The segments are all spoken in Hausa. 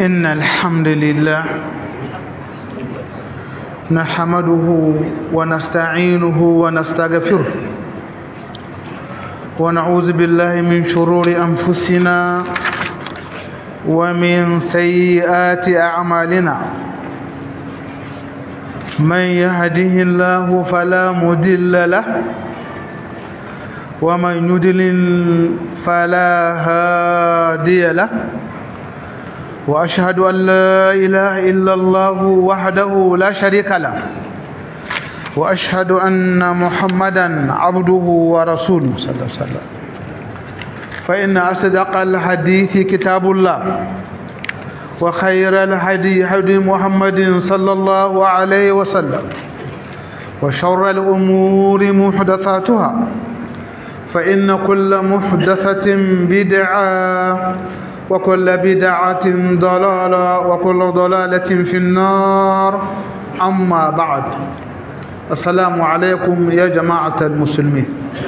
إن الحمد لله نحمده ونستعينه ونستغفره ونعوذ بالله من شرور أنفسنا ومن سيئات أعمالنا من يهده الله فلا مضل له ومن يضلل فلا هادي له وأشهد أن لا إله إلا الله وحده لا شريك له وأشهد أن محمدا عبده ورسوله صلى الله عليه وسلم فإن أصدق الحديث كتاب الله وخير الهدي هدي محمد صلى الله عليه وسلم وشر الأمور محدثاتها فإن كل محدثة بدعة وكل بدعة ضلالة وكل ضلالة في النار أما بعد السلام عليكم يا جماعة المسلمين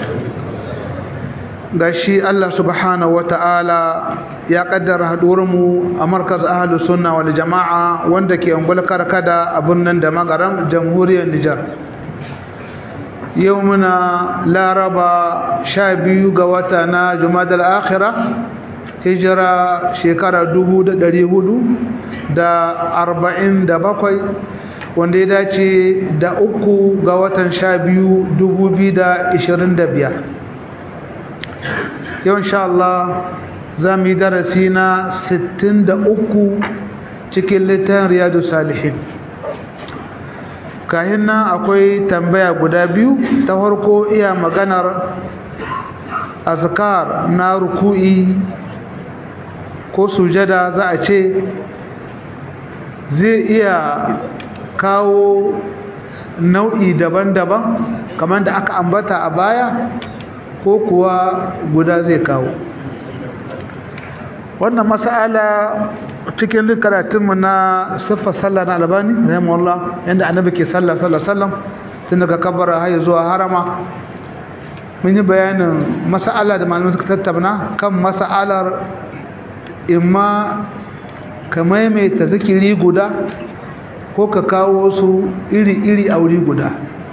gashi Allah subhanahu wata'ala ya kaddara hadurinmu a markaz ahlus sunna wal jama'a wanda ke ungul karkada a birnin da magaran jamhuriyar Nijar yau muna laraba 12 ga wata na Jumadal Akhirah hijira shekara 447 wanda ya dace da 3 ga watan 12 2025 yau insha Allah za mu yi darasi na 63 cikin littafin Riyadu Salihin kahin nan akwai tambaya guda biyu ta farko iya maganar azkar na ruku'i ko sujada za a ce zai iya kawo nau'i daban-daban kamar da aka ambata a baya ko kuwa guda zai kawo wannan mas'ala cikin karatunmu na siffar sallah na Albani rahimahullah yanda annabi ke sallah sallallahu alaihi wasallam tun daga kabbara har zuwa harama mun yi bayanin mas'ala da malamai suka tattauna kan mas'alar imma ka maimaita zikiri guda ko ka kawo su iri-iri a wuri guda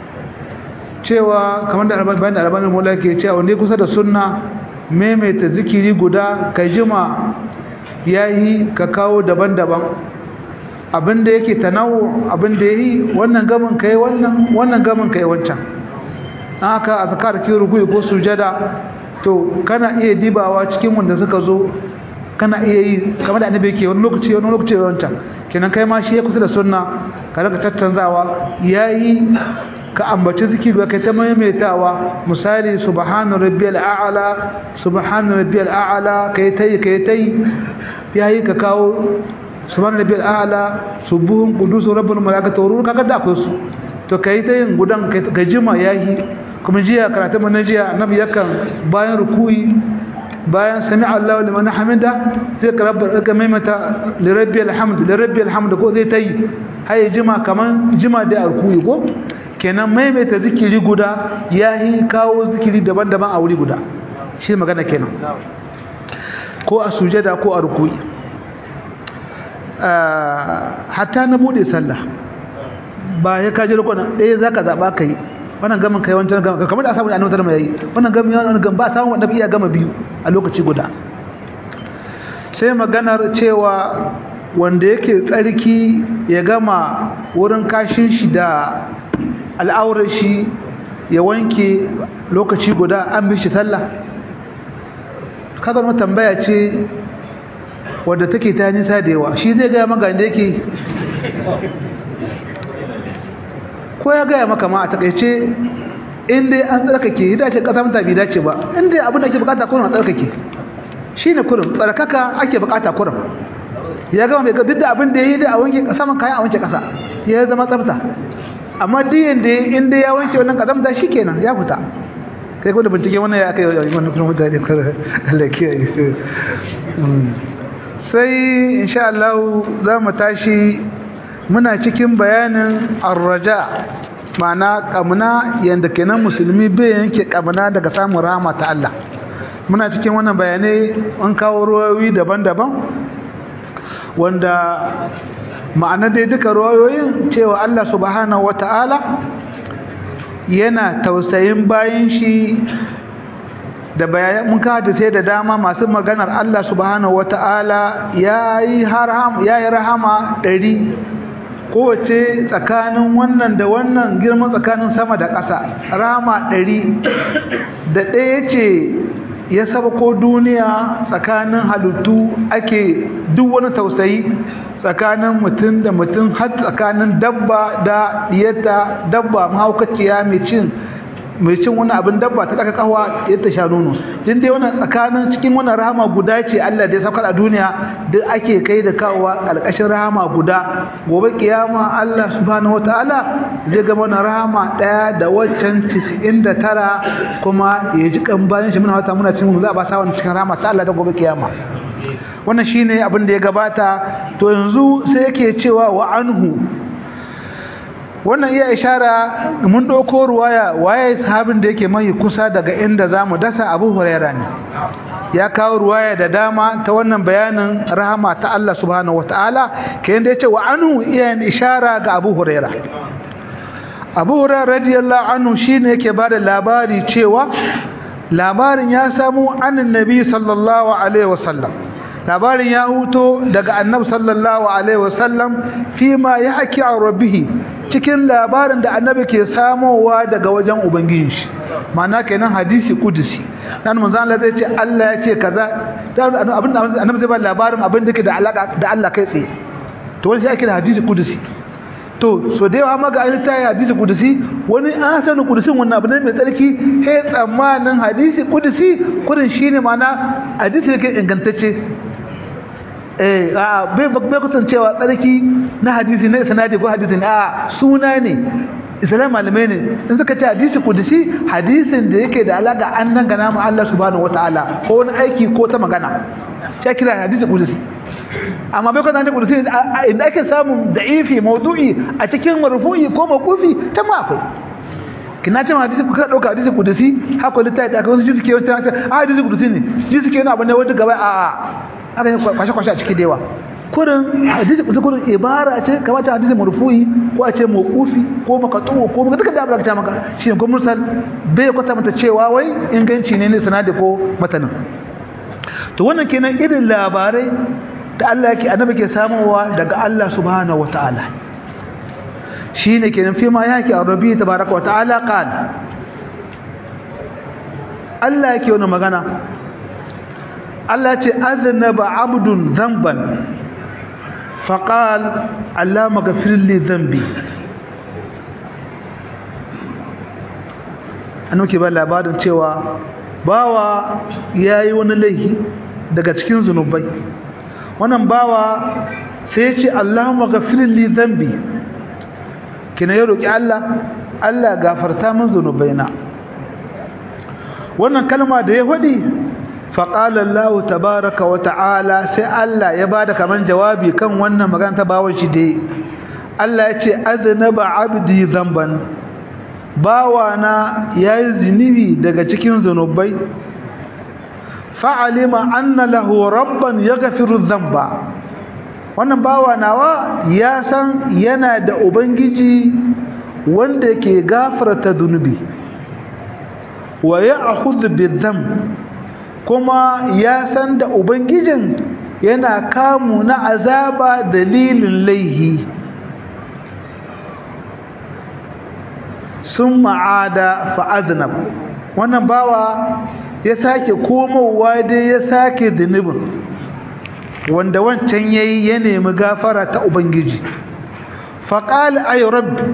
cewa kamar da bayan da albanin mola ke cewa wanda kusa da sunna maimaita zikiri guda ka jima yayi ka kawo daban-daban abinda yake tanawu abinda yayi wannan gamin kai wannan gamin kai wancan haka azkar ki ruku'i ko sujada to kana iya dibawa cikin wanda suka zo kana iya yi kamar da annabi yake wani lokaci wancan kenan kai ma shi ya kusa da sunna ka rika tattanzawa yayi ka ambaci zikiri kai ta maimaitawa misali subhana rabbiyal a'la kai tai yayi ka kawo subhana rabbiyal a'la subuhun qudus rabbul malaikatu wa ruh kaga da akwai su to kai ta yin gudan ka jima yayi kuma jiya karatu mun jiya annabi yakan bayan ruku'i bayan sami Allahu liman hamida sai ka maimaita li rabbil hamd ko zai tai haye jima kaman jima da ruku'i ko kenan maimaita zikiri guda yayi kawo zikiri daban-daban a wuri guda shi magana kenan ko a sujada ko a ruku'i hatta na bude sallah ba ya kaje lokacin ɗaya zaka zaba kai wannan gamin kai wancan gamin kamar da samu annabi sallallahu alaihi wasallam yayi wannan gamin wannan gamin ba samu annabi iya gama biyu a lokaci guda sai maganar cewa wanda yake tsarki ya gama wurin kashin shi da al'aurar shi ya wanke lokaci guda an bi shi sallah kaga wannan tambaya ce wanda take ta nisa da yawa shi zai ga maka da yake ko ya gaya maka ma a takaice in dai an tsarkake ya dace kasa mata bai dace ba in dai abin da ake bukata kurin a tsarkake shine kurin tsarkaka ake bukata kurin ya gama mai duk da abin da ya yi da a wanke saman kayan a wanke kasa ya zama tsafta amma diyan da in dai ya wanke wannan kazamta shikenan ya fita kai ko da bincike wannan ya aka yi wannan kuma mutane Allah kiyaye sai insha Allah za mu tashi muna cikin bayanin arraja ma'ana kamuna yanda kenan musulmi bai yanke kamuna daga samun rahama ta Allah muna cikin wannan bayanai an kawo ruwayoyi daban-daban wanda ma'ana dai duka ruwayoyin cewa Allah subhanahu wata'ala yana tausayin bayin shi da bayan mun ka sai da dama masu maganar Allah subhanahu wata'ala yayi rahama 100 kowace tsakanin wannan da wannan girman tsakanin sama da ƙasa rahama 100 da ɗaya ce ya sabako duniya tsakanin halittu ake duk wani tausayi tsakanin mutum da mutum har tsakanin dabba da diyata dabba mahaukaciya mai cin wani abin dabba ta daga kawa ya ta sha nono din dai wannan tsakanin cikin wannan rahama guda ce Allah da ya saukar a duniya duk ake kai da kawowa kalkashin rahama guda gobe kiyama Allah subhanahu wataala zai ga wannan rahama daya da waccan 99 kuma ya ji kan bayan shi muna wata muna cikin za a ba sa wannan cikin rahama ta Allah da gobe kiyama wannan shine abin da ya gabata to yanzu sai yake cewa wa anhu wannan iya ishara mun dauko ruwaya waye sahabin da yake mai kusa daga inda zamu dasa Abu Huraira ne ya kawo ruwaya da dama ta wannan bayanin rahama ta Allah subhanahu wataala kayan da yace wa anhu iya ishara ga Abu Huraira Abu Huraira radiyallahu anhu shine yake bada labari cewa labarin ya samu annabi sallallahu alaihi wasallam labarin ya huto daga annabi sallallahu alaihi wasallam fima yahki an rabbihi cikin labarin da annabi ke samowa daga wajen ubangijin shi ma'ana kenan hadisi kudusi dan manzo Allah zai ce Allah ya ce kaza abin annabi zai ba labarin abin da ke da alaka da Allah kai tsaye to wani sai ake da hadisi kudusi to so da yawa maga an ta hadisi kudusi wani an sanu kudusin wannan abin mai tsarki sai tsammanin hadisi kudusi kudin shine ma'ana hadisi yake ingantacce bai kusancewa tsarki na hadisi na sanadi ko hadisi ne suna ne islam malamai ne in suka ce hadisi kudusi hadisin da yake da alaka an dangana mu Allah subhanahu wataala ko wani aiki ko ta magana sai kira hadisi kudusi amma bai kusancewa kudusi inda ake samun da'ifi mawdu'i a cikin marfu'i ko mawqufi ta ma akwai kina ce hadisi kuka dauka hadisi kudusi haka littafi da wasu jisuke wata hadisi kudusi ne jisuke ne abin da wanda gaba aka yi kwashe-kwashe a cikin dewa kurin hadisi kurin ibara ce kamata hadisi marfu'i ko a ce mawqufi ko maqtu ko duka da abin da maka shi ne ko mursal bai kwata mata cewa wai inganci ne sanadi ko matanin to wannan kenan irin labarai da Allah yake annabi ke samowa daga Allah subhanahu wataala shine kenan fi ma yake arabi tabaaraka wataala qala Allah yake wannan magana Allah ce aznaba abdun dhanban faqal Allah maghfir li dhanbi annoke ba labarin cewa bawa yayi wani laifi daga cikin zunubai wannan bawa sai ya ce Allah maghfir li dhanbi kina ya roki Allah gafarta min zunubaina wannan kalma da ya fadi فقال الله تبارك وتعالى سي الله ya bada kaman jawabi kan wannan magana ta bawon shi dai Allah yace aznaba abdi dhanban bawana yayi zinubi daga cikin zanubai fa'alima anna lahu rabban yaghfiru dhanba wannan bawa ya san yana da ubangiji wanda yake gafarta zunubi wa ya'khudhu bidhanb kuma ya san da ubangijin yana kamu na azaba dalilin laihi sun ma'ada fa'aznab wannan bawa ya sake komowa dai ya sake zunubin wanda wancan yayi ya nemi gafara ta ubangiji faqal ay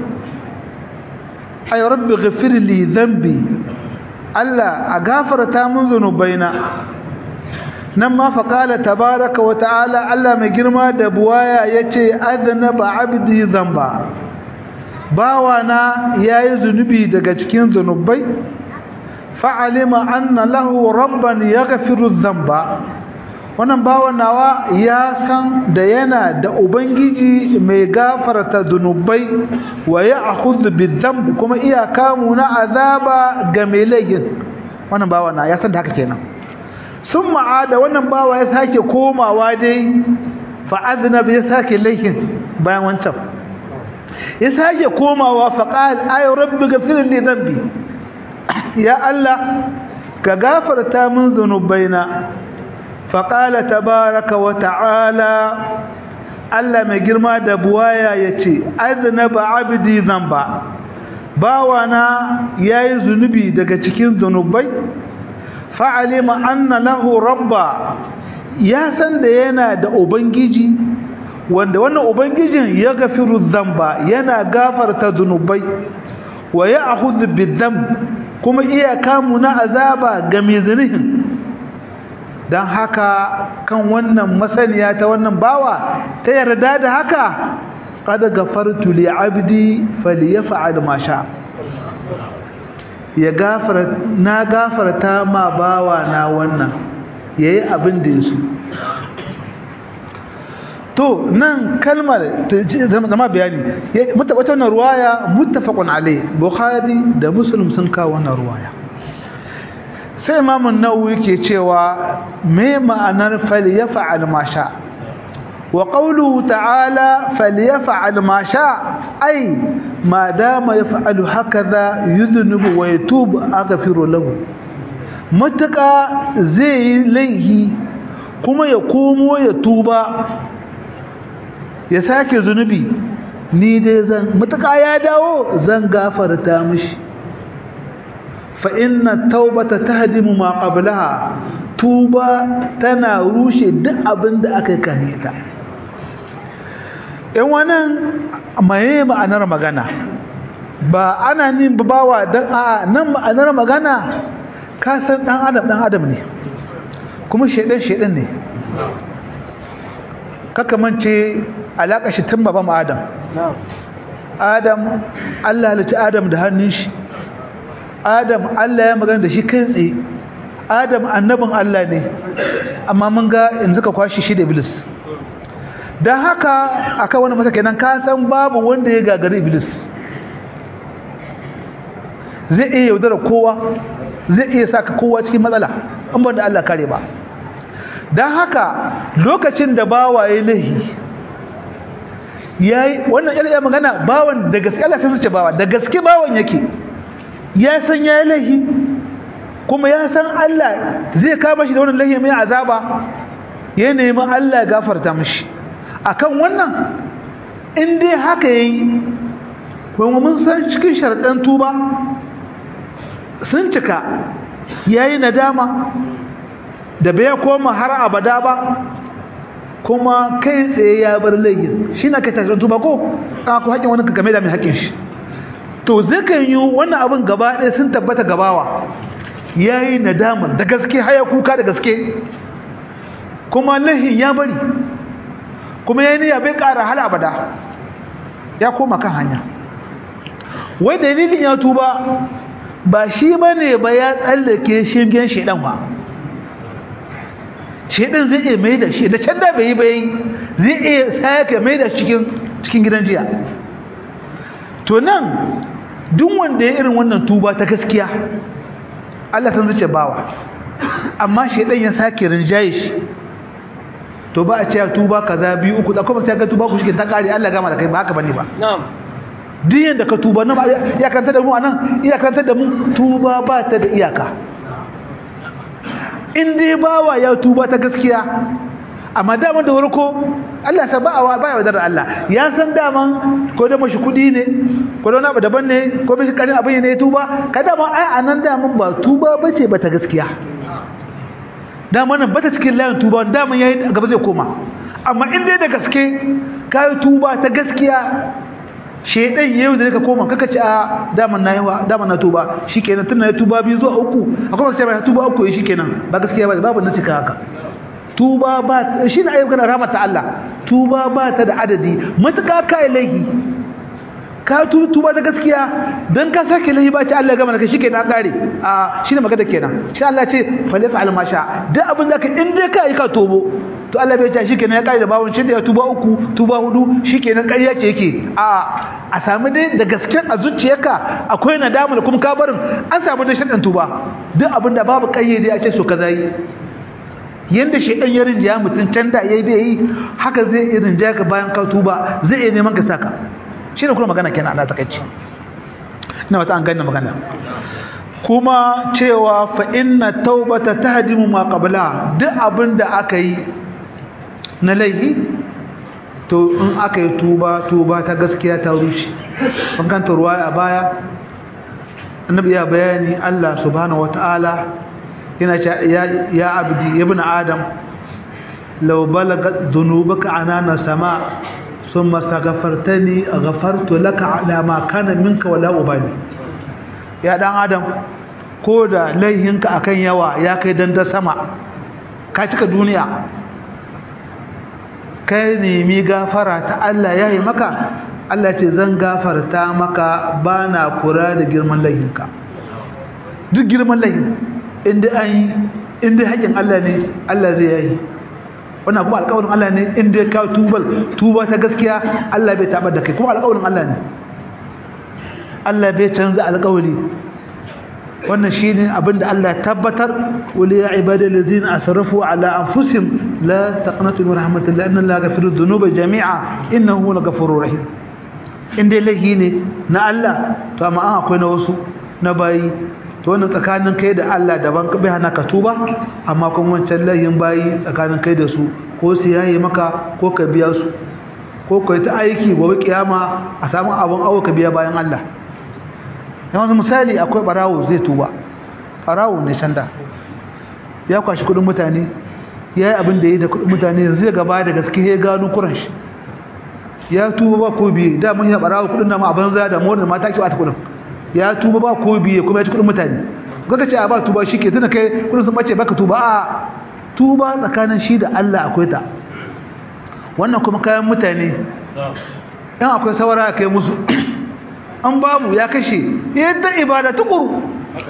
rabbi ghfir li dhanbi Allah a gafarta mun zunubaina nan ma fa qala tabaaraka wa ta'ala Allah mai girma da buwaya yace aznaba abdi dhanba bawana yayi zunubi daga cikin zunubai fa'alima anna lahu rabban yaghfiru dhanba wannan bawan nawa ya san da yana da ubangiji mai gafarta zunubai wa ya'khudhu bidhanb kuma iya kamu na azaba ga mai laifin wannan bawan na ya san da haka kenan sun ma'ada wannan bawa ya sake komawa dai fa'adna bi sake laifin bayan wancan ya sake komawa faqal ay rabbi ghfir li dhanbi ya Allah ka gafarta min dhunubaina faqala tabaaraka wa ta'ala Allah mai girma da buwaya yace aznaba abdi dhanba bawana yayi zunubi daga cikin zunubai fa'alima anna lahu rabba ya san da yana da ubangiji wanda wannan ubangijin ya gafiru dhanba yana gafarta zunubai wa ya'khudhu bidhanb kuma iya kamu na azaba ga mai zunuhin dan haka kan wannan masaniya ta wannan bawa ta yarda da haka qad gafartu li 'abdi falyaf'al ma sha ya gafarta ma bawa na wannan yayi abin da yaso to nan kalmar zama bayani wata wannan ruwaya muttafaqun alayh bukhari da muslim sun kawo wannan ruwaya sai imam an-nawawi yake cewa me ma'anar falyaf'al ma sha wa qawluhu ta'ala falyaf'al ma sha ay ma dama yaf'alu hakaza yudhnibu wa yatubu aghfiru lahu mutaka zai laihi kuma ya komo ya tuba ya sake zunubi ni dai zan mutaka ya dawo zan gafarta mishi fa inna taubata tahdimu ma qablaha tuba tana rushe duk abin da aka kane ta in wannan maye ma'anar magana ba ana nin bawa dan a nan ma'anar magana ka san dan adam ne kuma shedan ne kaka mance alaka shi tun baban adam Allah halitta adam da hannun shi adam Allah ya magana da shi kai tsaye adam annabin Allah ne amma mun ga yanzu ka kwashi shi da iblis dan haka aka wani masa kenan ka san babu wanda ya gagari iblis zai iya yaudara kowa zai iya saka kowa cikin matsala in ban da Allah kare ba dan haka lokacin da bawaye lahi yayi wannan ya magana bawan da gaske Allah sai ce bawa da gaske bawan yake ya san yayi lahi kuma ya san Allah zai kama shi da wannan lahi mai azaba ya nemi Allah ya gafarta mishi akan wannan in dai haka yayi kuma mun san cikin sharadan tuba sun cika yayi nadama da bai koma har abada ba kuma kai tsaye ya bar laifin shi na kai tashin tuba ko ku haƙin wani kame da mai haƙin shi to zakan yi wannan abin gaba ɗaya sun tabbata gabawa ya yi nadamar da gaske haya kuka da gaske kuma laifin ya bari kuma ya yi niyya bai ƙara hal abada ya koma kan hanya wai dalilin ya tuba ba shi bane ba ya tsallake shingen shedan ba shedan zai iya mai da shi da can da bai yi bai zai iya sake mai da cikin gidan jiya to nan duk wanda ya irin wannan tuba ta gaskiya Allah san zuce bawa amma shedan ya sake rinjaye shi to ba a ce tuba kaza biyu uku da kuma sai ka tuba ku shi ta kare Allah gama da kai ba haka bane ba na'am duk yanda ka tuba nan ya kanta da mu anan iya kanta da mu tuba ba ta da iyaka in dai bawa ya tuba ta gaskiya amma daman da warko Allah sa ba'awa baya wadar Allah ya san daman ko da mashi kudi ne ko da wani abu daban ne ko mishi karin abin ne ya tuba ka daman ai anan daman ba tuba bace ba ta gaskiya daman ba ta cikin layin tuba daman yayi gaba zai koma amma in dai da gaske kai tuba ta gaskiya shedan yau da ka koma kaka ci a daman na tuba shikenan tunda ya tuba biyu zuwa uku akwai sai mai tuba uku shikenan ba gaskiya ba babu na cika haka tuba ba shi ne ayyukan rahmata Allah tuba ba ta da adadi matuka kai laihi ka tuba da gaskiya dan ka sake laihi ba ci Allah ya gama da kai shikenan kare a shine magana kenan shi Allah ce falifa al masha duk abin da ka in dai ka yi ka tobo to Allah bai ce shikenan ya kare da bawon shi da ya tuba uku tuba hudu shikenan ƙarya ce yake a samu dai da gasken a zuciyarka akwai nadama da kuma kabarin an samu da shaɗan tuba duk abin da babu ƙayyade a ce so kaza yi yanda shedan ya rinjaya mutun can da yayi bai yi haka zai irin jaka bayan ka tuba zai iya neman ka saka shine kuma magana kenan Allah takeici ina wata an gane magana kuma cewa fa inna taubata tahdimu ma qabla duk abinda aka yi na laifi to in aka yi tuba ta gaskiya ta rushe ban kanta ruwaya a baya annabi ya bayani Allah subhanahu wataala yana cewa ya abdi ibn adam law balagat dhunubuka anana sama thumma astaghfartani ghafartu laka ala ma kana minka wala ubali ya dan adam ko da laihinka akan yawa ya kai danda sama ka cika duniya kai nemi gafara ta Allah yayi maka Allah ce zan gafarta maka bana kura da girman laihinka duk girman laihin inda haƙin Allah ne Allah zai yayi wannan kuma alƙawarin Allah ne inda ka tuba ta gaskiya Allah bai tabar da kai kuma alƙawarin Allah ne Allah bai canza alƙawari wannan shine abinda Allah tabbatar wal ya ibadal ladina asrafu ala anfusihim la taqnatu min rahmatillah inna allaha yaghfiru dhunuba jami'a innahu huwal ghafurur rahim inda lahi ne na Allah to amma akwai na wasu na bayi to wannan tsakanin kai da Allah daban bai hana ka tuba amma kuma wancan lahin bayi tsakanin kai da su ko su yayi maka ko ka biya su ko kai ta aiki gobe kiyama a samu abun awo ka biya bayan Allah yanzu misali akwai barawo zai tuba barawo ne shanda ya kwashi kudin mutane yayi abin da yayi da kudin mutane zai gaba da gaske ya gano kuran shi ya tuba ba ko biye da mun ya barawo kudin nan a banza da mona mata ki wata kudin ya tuba ba ko biye kuma ya ci kudin mutane kaga ce a ba tuba shike tunda kai kudin sun bace baka tuba a tuba tsakanin shi da Allah akwai ta wannan kuma kayan mutane dan akwai sawara kai musu an babu ya kashe yadda ibada tukuru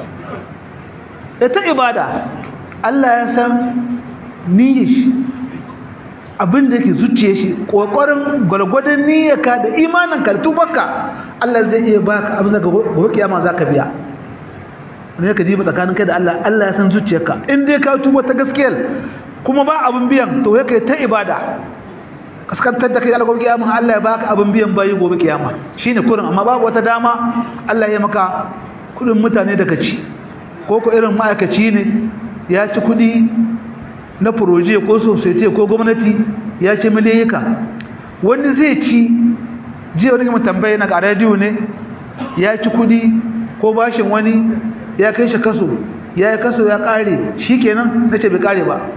ita ibada Allah ya san niyyar shi abin da yake zuciye shi kokarin gwargwadon niyyarka da imaninka da tubarka Allah zai iya baka abin da gobe kiyama zaka biya ne ka diba tsakanin kai da Allah Allah ya san zuciyarka in dai ka tuba ta gaskiyar kuma ba abin biyan to yake ta ibada kaskantar da kai Allah gobe kiyama Allah ya baka abin biyan bayi gobe kiyama shine kurin amma babu wata dama Allah ya maka kudin mutane daga ci ko ko irin ma'aikaci ne ya ci kudi na proje ko society ko gwamnati ya ci miliyika wanda zai ci je wani mun tambaye na ga radio ne ya ci kudi ko bashin wani ya kai shi kaso ya kare shikenan nace bai kare ba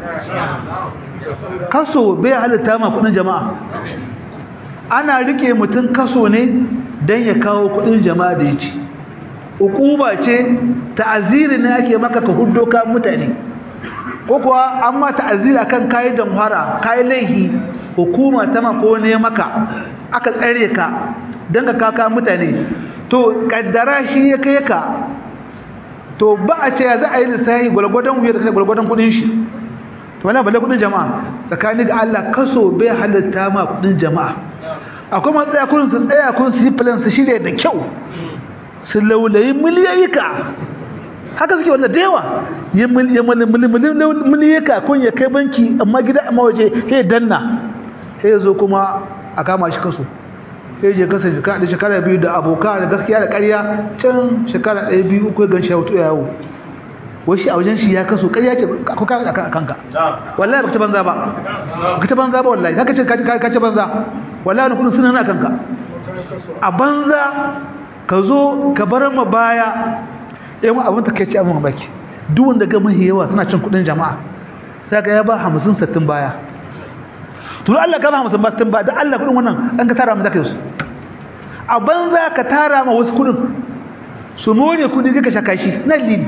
kaso bai halitta ma kudin jama'a ana rike mutun kaso ne dan ya kawo kudin jama'a da yaci ukuba ce ta'aziri ne ake maka ka huddo ka mutane ko kuwa amma ta'aziri akan kai damhara kai laihi hukuma ta mako ne maka aka tsare ka dan ka kaka mutane to kaddara shi ya kai ka to ba a ce za a yi lissahi gulgudan wuya da kai gulgudan kudin shi to wala balle kudin jama'a tsakanin ga Allah kaso bai halatta ma kudin jama'a akwai matsaya kun su tsaya kun su plan su shirye da kyau su laulayi miliyoyika haka suke wannan da yawa ya miliyika kun ya kai banki amma gida amma waje sai danna sai zo kuma a kama shi kaso sai je kasa shekara biyu da abokan da gaskiya da ƙarya can shekara 1 2 3 gan shi wato yawo wai a wajen shi ya kaso ƙarya ce ko ka kanka wallahi baka ta banza ba wallahi haka ce ka ce banza wallahi kun sunan na kanka a banza ka zo ka bar ma baya ɗayan abin ta kai ce abin baki duk wanda ga mahi yawa suna cin kudin jama'a sai ga ya ba 50 60 baya to Allah ka ba 50 60 ba da Allah kudin wannan dan ka tara mu zaka yi su a banza ka tara ma wasu kudin su more kudi ka shaka shi nan lili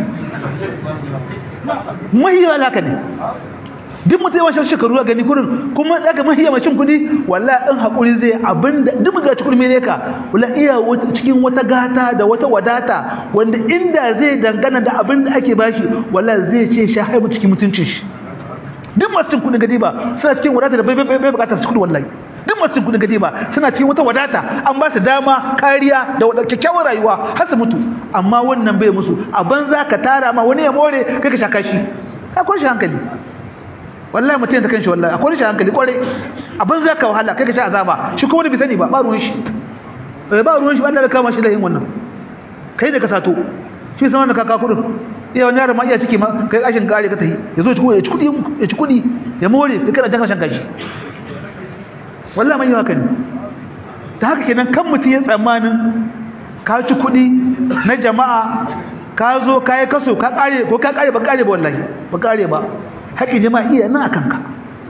mahi yawa laka ne duk mutum yawan shan shekaru a gani kurin kuma daga mahi yawan cin kudi wallahi in haƙuri zai abinda duk ga cikin mene ka wallahi iya cikin wata gata da wata wadata wanda inda zai dangana da abinda ake bashi wallahi zai ce sha haibu cikin mutuncin shi duk masu cin kudin gadi ba suna cikin wadata da bai bukatar su kudi wallahi duk masu cin kudin gadi ba suna cikin wata wadata an ba su dama kariya da kyakkyawar rayuwa har su mutu amma wannan bai musu a banza ka tara ma wani ya more kai ka shaka shi ka kun shi hankali wallahi mutum ta kanshi wallahi akwai shi hankali kware abin zaka wahala kai ka ci azaba shi kuma bai sani ba ruwan shi ba ruwan shi Allah ya kama shi da yin wannan kai da ka sato shi sanan da kaka kudin iya wani yaron ma iya ciki ma kai kashin kare ka tafi yazo ya ci kudi ya more kai kana jan kashin kashi wallahi mai haka ne ta haka kenan kan mutum ya tsammanin ka ci kudi na jama'a ka zo kai kaso ka kare ko ka kare ba kare ba wallahi ba kare ba haƙin jama'a iya nan akan ka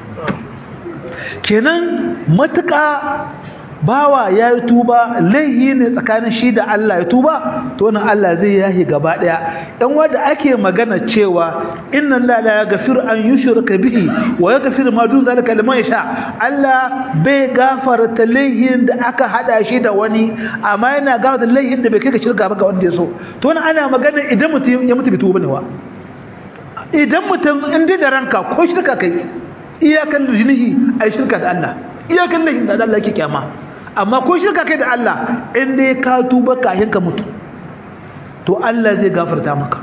kenan matuƙa bawa ya yi tuba laihi ne tsakanin shi da Allah ya tuba to wannan Allah zai yahi gaba daya dan wanda ake magana cewa inna la yaghfiru an yushraka bihi wa yaghfiru ma dun zalika liman yasha Allah bai gafarta laihin da aka hada shi da wani amma yana gafarta laihin da bai kai ga shirka ba ga wanda ya so to wannan ana magana idan mutum ya mutu bai tuba ne wa idan mutum inda da ranka ko shirka kai iyakan jinihi ai shirka da Allah iyakan laihin da Allah yake kyama amma ko shirka kai da Allah in dai ka tuba kafin ka mutu to Allah zai gafarta maka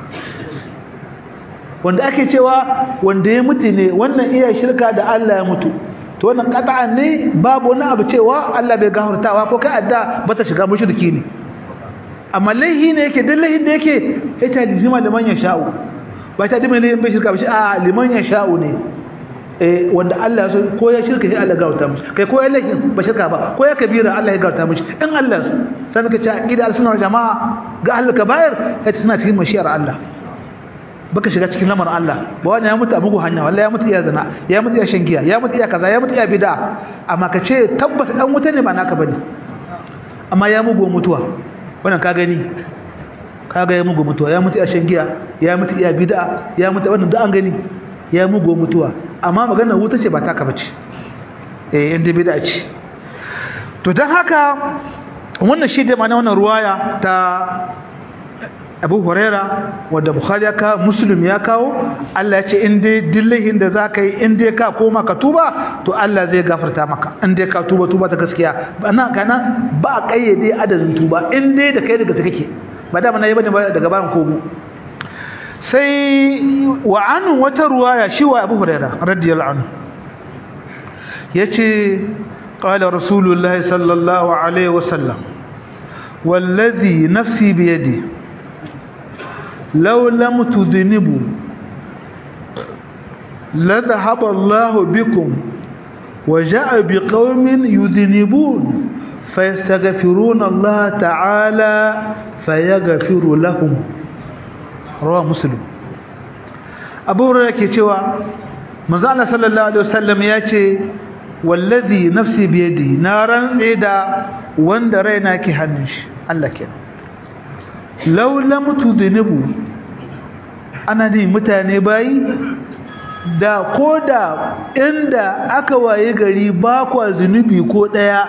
wanda ake cewa wanda ya mutu ne wannan iya shirka da Allah ya mutu to wannan qat'an ne babu wani abu cewa Allah bai gafartawa ko kai adda bata shiga mushriki ne amma laihi ne yake dan laihin da yake ita lijima liman ya sha'u ba ta dima ne bai shirka ba shi a liman ya sha'u ne wanda Allah ya so ko ya shirka sai Allah ya gafarta mishi kai ko ya laifi ba shirka ba ko ya kabira Allah ya gafarta mishi in Allah so sai muka ce aqida al-sunna wal jamaa ga ahlul kaba'ir sai tana cikin mashiyar Allah baka shiga cikin lamarin Allah ba wani ya mutu a mugu hanya wallahi ya mutu ya zina ya mutu ya shan giya ya mutu ya kaza ya mutu ya bid'a amma ka ce tabbas dan wuta ne ba naka bane amma ya mugu mutuwa wannan ka gani kaga ya mugu mutuwa ya mutu ya shan giya ya mutu ya bid'a ya mutu wannan duk an gani ya mugu mutuwa amma maganar wuta ce ba taka bace inda bid'a ce to dan haka wannan shi da ma'ana wannan ruwaya ta Abu Huraira wanda Bukhari ya kawo Muslim ya kawo Allah ya ce in dai dillahin da zaka yi in dai ka koma ka tuba to Allah zai gafarta maka in dai ka tuba ta gaskiya ana kana ba kayyade adadin tuba in dai da kai daga kake ba da mana yi bane daga bayan kogo sai wa an wata ruwaya shi wa Abu Huraira radiyallahu anhu yace qala rasulullahi sallallahu alaihi wasallam wallazi nafsi bi yadi law lam tudhnibu la dhahaba Allah bikum wa jaa biqaumin yudhnibun fayastaghfiruna Allah ta'ala fayaghfiru lahum rawa muslim Abu Hurairah ke cewa manzo Allah sallallahu alaihi wasallam yace wallazi nafsi bi yadi na rantse da wanda raina ke hannun shi Allah kenan law lam tudhnibu ana ni mutane bayi da koda inda aka waye gari ba kwa zunubi ko daya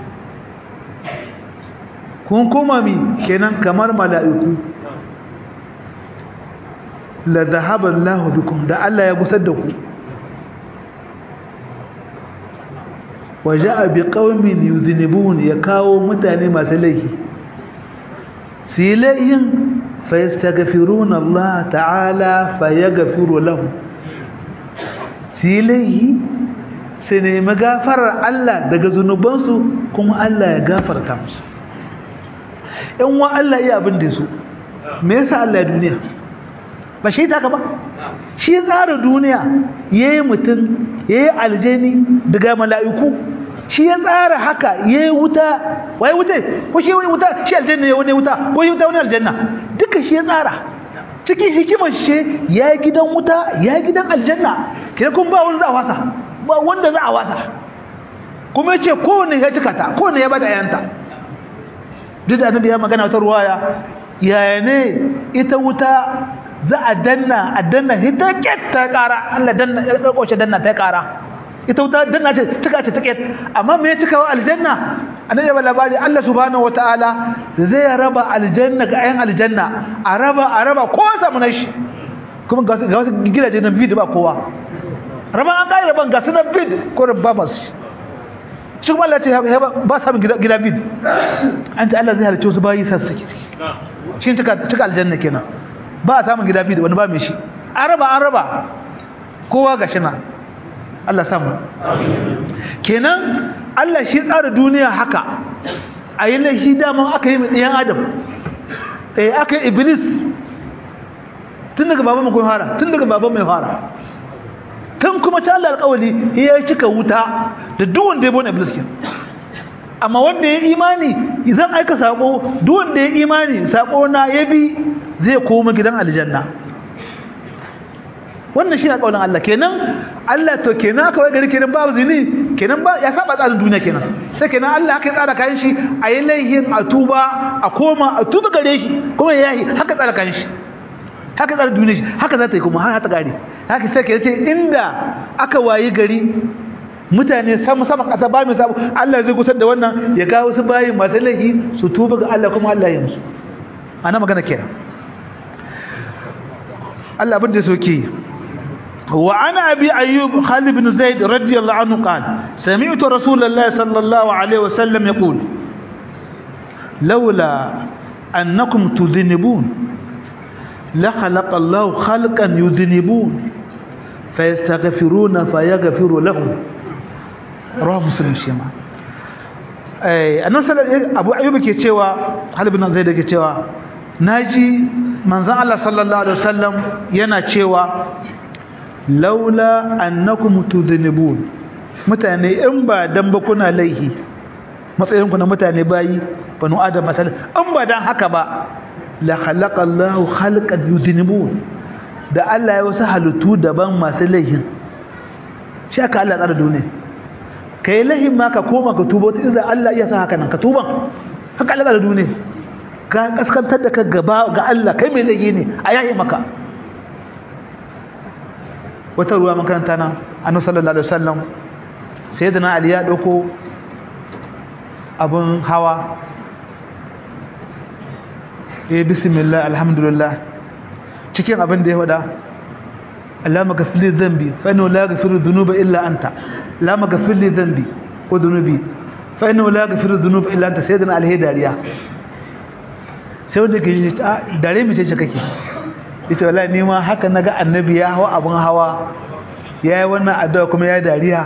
kun kuma mi kenan kamar mala'iku la dhahaba Allah bikum da Allah ya gusar da ku waja'a biqaumin yudhnibun ya kawo mutane masu laifi silahin fayastaghfiruna Allah ta'ala fayaghfiru lahum silahi sai ne magafarar Allah daga zunubansu kuma Allah ya gafarta musu in wa Allah iya abin da su me yasa Allah ya duniya ba shi ta ba shi tsara duniya yayi mutum yayi aljani daga mala'iku shi ya tsara haka yayi wuta wai wuta ko shi wani wuta shi aljanna ne wani wuta ko shi wuta wani aljanna duka shi ya tsara cikin hikimar shi yayi gidan wuta yayi gidan aljanna kire kun ba wani za a wasa ba wanda za a wasa kuma yace kowanne ya cika ta kowanne ya bada ayanta duk da annabi ya magana ta ruwaya yaya ne ita wuta za a danna hitaket ta kara Allah danna ya dauko danna ta kara ita wuta danna ce tuka ce take amma me tukawa aljanna annabi ya labari Allah subhanahu wataala zai raba aljanna ga ayan aljanna a raba ko samu nashi kuma ga wasu gidaje na bid ba kowa raba an kai raban ga sunan bid ko rabba bas shi kuma Allah ya ba samu gida bid anta Allah zai halice su bayi sassaki shi tuka aljanna kenan ba a samun gida bid wani ba mai shi an raba kowa ga shi na Allah samu kenan Allah shi tsara duniya haka a yi laifi daman aka yi mai ɗiyan adam aka yi iblis tun daga baban mai fara tun daga baban mai fara tun kuma ta Allah alƙawali ya cika wuta da duk wanda ya bone iblis amma wanda ya imani zan aika sako duk wanda ya imani sako na ya bi zai koma gidan aljanna wannan shi ne kaulin Allah kenan Allah to kenan aka wai gari kenan babu zini kenan ba ya saba tsarin duniya kenan sai kenan Allah haka ya tsara kayan shi a yi laihin a tuba a koma a tuba gare shi kuma ya yi haka tsara kayan shi haka tsara duniya shi haka za ta yi kuma haka ta gari haka sai kenan ce inda aka wayi gari mutane sama kasa ba mai sabu Allah zai gusar da wannan ya kawo su bayin masu laihi su tuba ga Allah kuma Allah ya musu ana magana kenan Allah abin da soke وعن أبي أيوب خالد بن زيد رضي الله عنه قال سمعت رسول الله صلى الله عليه وسلم يقول لولا أنكم تذنبون لخلق الله خلقا يذنبون فيستغفرون فيغفر لهم رواه مسلم الشيما أبو أيوب كيتشوا خالد بن زيد كيتشوا ناجي من الله صلى الله عليه وسلم ينا تشوا laula annakum tudhnibun mutane in ba dan ba kuna laihi matsayinku na mutane bayi banu adam masalan in ba dan haka ba la khalaqa Allahu khalqan yudhnibun da Allah ya wasu halittu daban masu laihin shi aka Allah tsara duniya kai laihin ma ka koma ka tuba idan Allah ya sa haka nan ka tuba haka Allah tsara duniya ka kaskantar da ka gaba ga Allah kai mai laihi ne a yayi maka wata ruwa makaranta na annabi sallallahu alaihi wasallam sayyidina ali ya dauko abun hawa bismillah alhamdulillah cikin abin da ya wada Allahumma ghfir li dhanbi fa innahu la yaghfiru dhunuba illa anta Allahumma ghfir li dhanbi wa dhunubi fa innahu la yaghfiru dhunuba illa anta sayyidina ali dariya sai wanda ke dare mi ce kake ita wallahi ni ma haka naga annabi ya hawa abun hawa yayi wannan addu'a kuma yayi dariya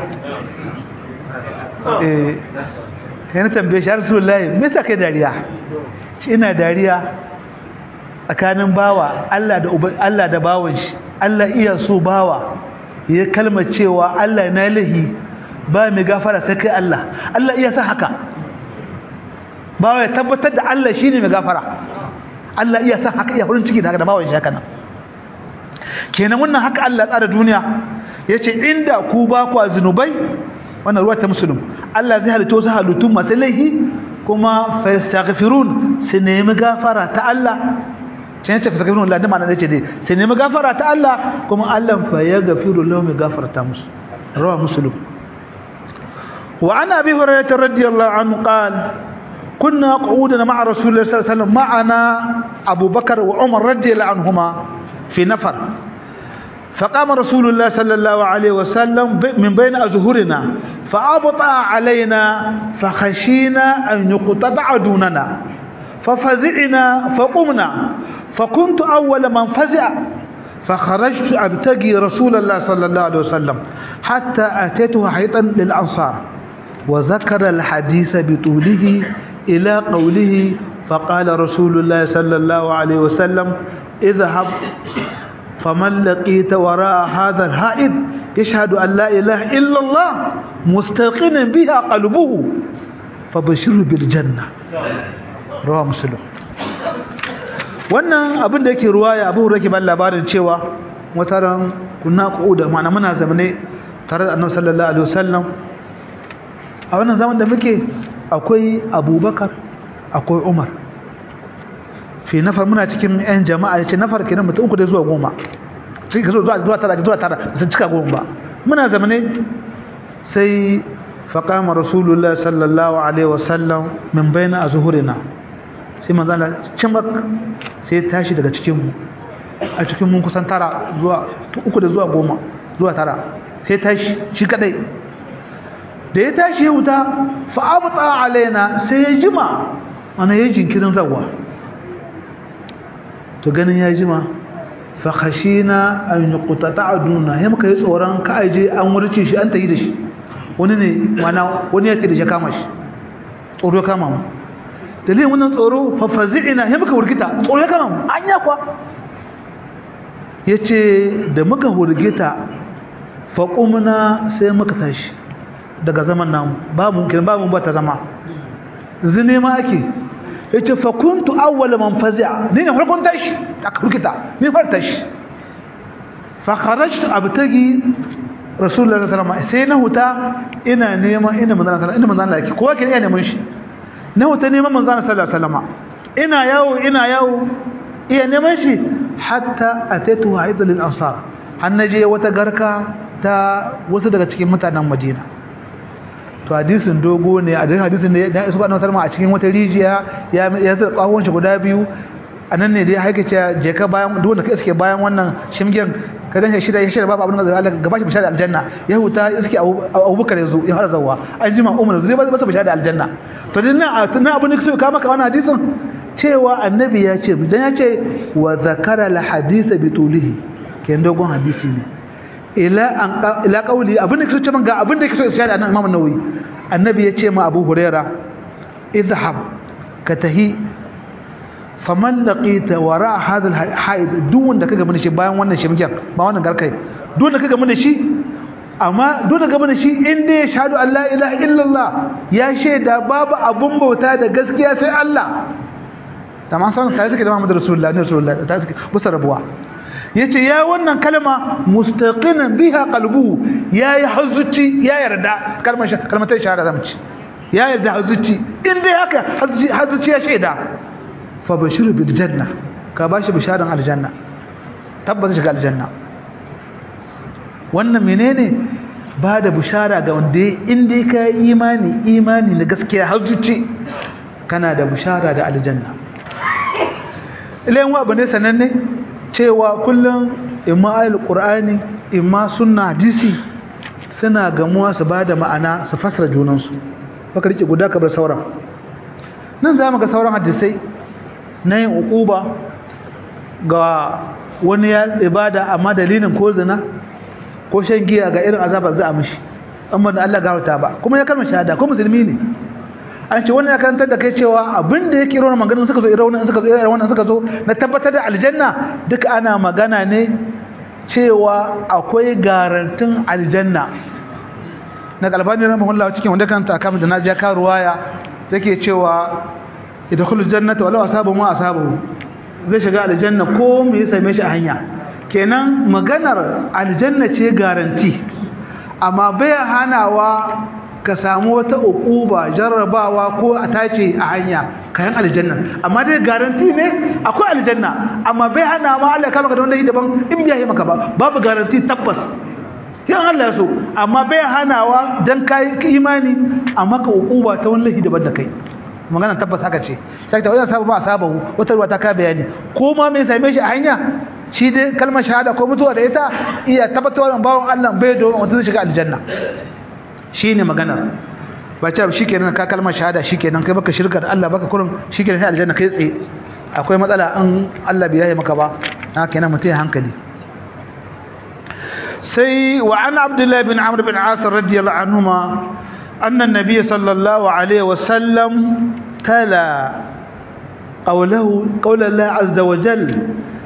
yana tambaye shi Rasulullahi me yasa kai dariya shi ina dariya tsakanin bawa Allah da bawon shi Allah iya so bawa ya kalmar cewa Allah na lahi ba mai gafara sai kai Allah iya sa haka bawa ya tabbatar da Allah shine mai gafara Allah iya sa haka iya hurin ciki da haka da bawon shi haka nan kenan wannan haka Allah tsara duniya yace inda ku ba ku zunubai wannan ruwa ta muslim Allah zai halitto su halittu masu laihi kuma fayastaghfirun su nemi gafara ta Allah sai ta fayastaghfirun Allah da ma'ana yace dai su nemi gafara ta Allah kuma Allah fa yaghfiru lahum gafarta musu ruwa muslim wa ana abi hurairah radiyallahu anhu qala كنا قعودا مع رسول الله صلى الله عليه وسلم معنا أبو بكر وعمر رضي الله عنهما في نفر فقام رسول الله صلى الله عليه وسلم من بين أظهرنا فأبطأ علينا فخشينا أن يقتطع دوننا ففزعنا فقمنا فكنت أول من فزع فخرجت أبتغي رسول الله صلى الله عليه وسلم حتى أتيته حيطا للأنصار وذكر الحديث بطوله إلى قوله فقال رسول الله صلى الله عليه وسلم اذهب فمن لقيت وراء هذا الحائط يشهد أن لا إله إلا الله مستيقنا بها قلبه فبشره بالجنة رواه مسلم wannan abin da yake ruwaya Abu Hurairah ban labarin cewa wataran kunna qu'uda ma'ana muna zamane tare da Annabi sallallahu alaihi wasallam a wannan zaman da muke akwai Abubakar akwai Umar fi nafar muna cikin yan jama'a yace nafar kenan mutum uku da zuwa 10 sai zuwa tara sun cika 10 ba muna zamane sai faqama Rasulullah sallallahu alaihi wasallam min baina azhurina sai manzo Allah cimak sai tashi daga cikin mu a cikin mun kusan tara zuwa 3 da zuwa 10 zuwa tara sai tashi shi kadai da ya tashi wuta fa abta alaina sai ya jima ana yayin jinkirin zawa to ganin ya jima fa khashina an yuqtata aduna he muka yi tsoron ka aje an wurce shi an tayi da shi wani ne mana wani ya tire shi kama shi tsoro kama mu dalilin wannan tsoro fa fazi'ina he muka wurgita tsoro ya kama mu anya kwa yace da muka wurgita fa qumna sai muka tashi daga zaman namu babu ba ta zama zine ma ake yace fa kuntu awwala man fazi'a ni ne farkon tashi aka wurgita ni far tashi fa kharajtu abtagi rasulullahi sallallahu alaihi wasallam sai na huta ina neman ina manzon Allah yake kowa ke iya neman shi na huta neman manzon sallallahu alaihi wasallam ina yawo iya neman shi hatta ataitu aidan lil ansar hannaje wata garka ta wasu daga cikin mutanen Madina to hadisin dogo ne a hadisin ne da Isa ibn Salama a cikin wata rijiya ya zar kawon shi guda biyu anan ne dai haike ce je ka bayan duk wanda kai suke bayan wannan shimgen ka ganshi shida babu abin da Allah gaba shi bishara aljanna ya huta suke Abubakar yazo ya fara zawa an jima Umar zai ba masa bishara aljanna to din nan abin da suka maka wannan hadisin cewa annabi ya ce dan ya ce wa zakara al hadith bi tulihi ken dogon hadisi ne ila qawli abin da suka ce ga abin da suka ce annabi Imam Nawawi annabi ya ce ma Abu Huraira idhhab katahi faman laqita wara hadha alhaid duk wanda kaga mun shi bayan wannan shimgen ba wannan garkai duk wanda kaga mun shi amma duk wanda kaga mun shi inda ya shahadu an la ilaha illallah ya shaida babu abun bauta da gaskiya sai Allah tamam san kai suke da Muhammadu Rasulullah ta suke busa rabuwa yace ya wannan kalma mustaqinan biha qalbuhu yayi hazzuci ya yarda kalmatai shahada zamci ya yarda hazzuci inda haka hazzuci ya shaida fa bashiru bil janna ka bashi bisharan aljanna tabbata shiga aljanna wannan menene ba da bishara ga wanda inda ka imani na gaskiya har zuci kana da bishara da aljanna ilayen wa bane sananne cewa kullum imma alqur'ani imma sunna hadisi suna gamuwa su bada ma'ana su fasara junansu baka rike guda ka bar sauran nan za mu ga sauran hadisai na yin uquba ga wani ya ibada amma dalilin ko zina ko shan giya ga irin azabar za a mishi amma da Allah gafarta ba kuma ya kalmar shahada ko musulmi ne an ce wannan ya karantar da kai cewa abinda yake irin maganar suka zo irin wannan suka zo na tabbatar da aljanna duka ana magana ne cewa akwai garantin aljanna na Albani rahimahullah cikin wanda kanta kafin da naji ya ka ruwaya take cewa idkhulul jannata walau asabu ma asabu zai shiga aljanna ko me ya same shi a hanya kenan maganar aljanna ce garanti amma bai hanawa ka samu wata uquba jarrabawa ko a tace a hanya kayan aljanna amma dai garanti ne akwai aljanna amma bai hana ma Allah ka maka da wanda yi daban in biya yi maka ba babu garanti tabbas yan Allah so amma bai hanawa dan kai imani amma ka uquba ta wallahi daban da kai magana tabbas haka ce sai ta wajen sabu ba sabahu wata ruwa ta ka bayani ko ma me same shi a hanya shi dai kalmar shahada ko mutuwa da ita iya tabbatar bawon Allah bai da wanda zai shiga aljanna shine maganar ba ce shikenan ka kalmar shahada shikenan kai baka shirka da Allah baka kullum shikenan sai aljanna kai tsaye akwai matsala in Allah bai yaye maka ba haka yana mutai hankali sai wa an Abdullah bin Amr bin As radiyallahu anhuma anna an-nabiy sallallahu alaihi wasallam tala qawluhu qawla Allah azza wa jalla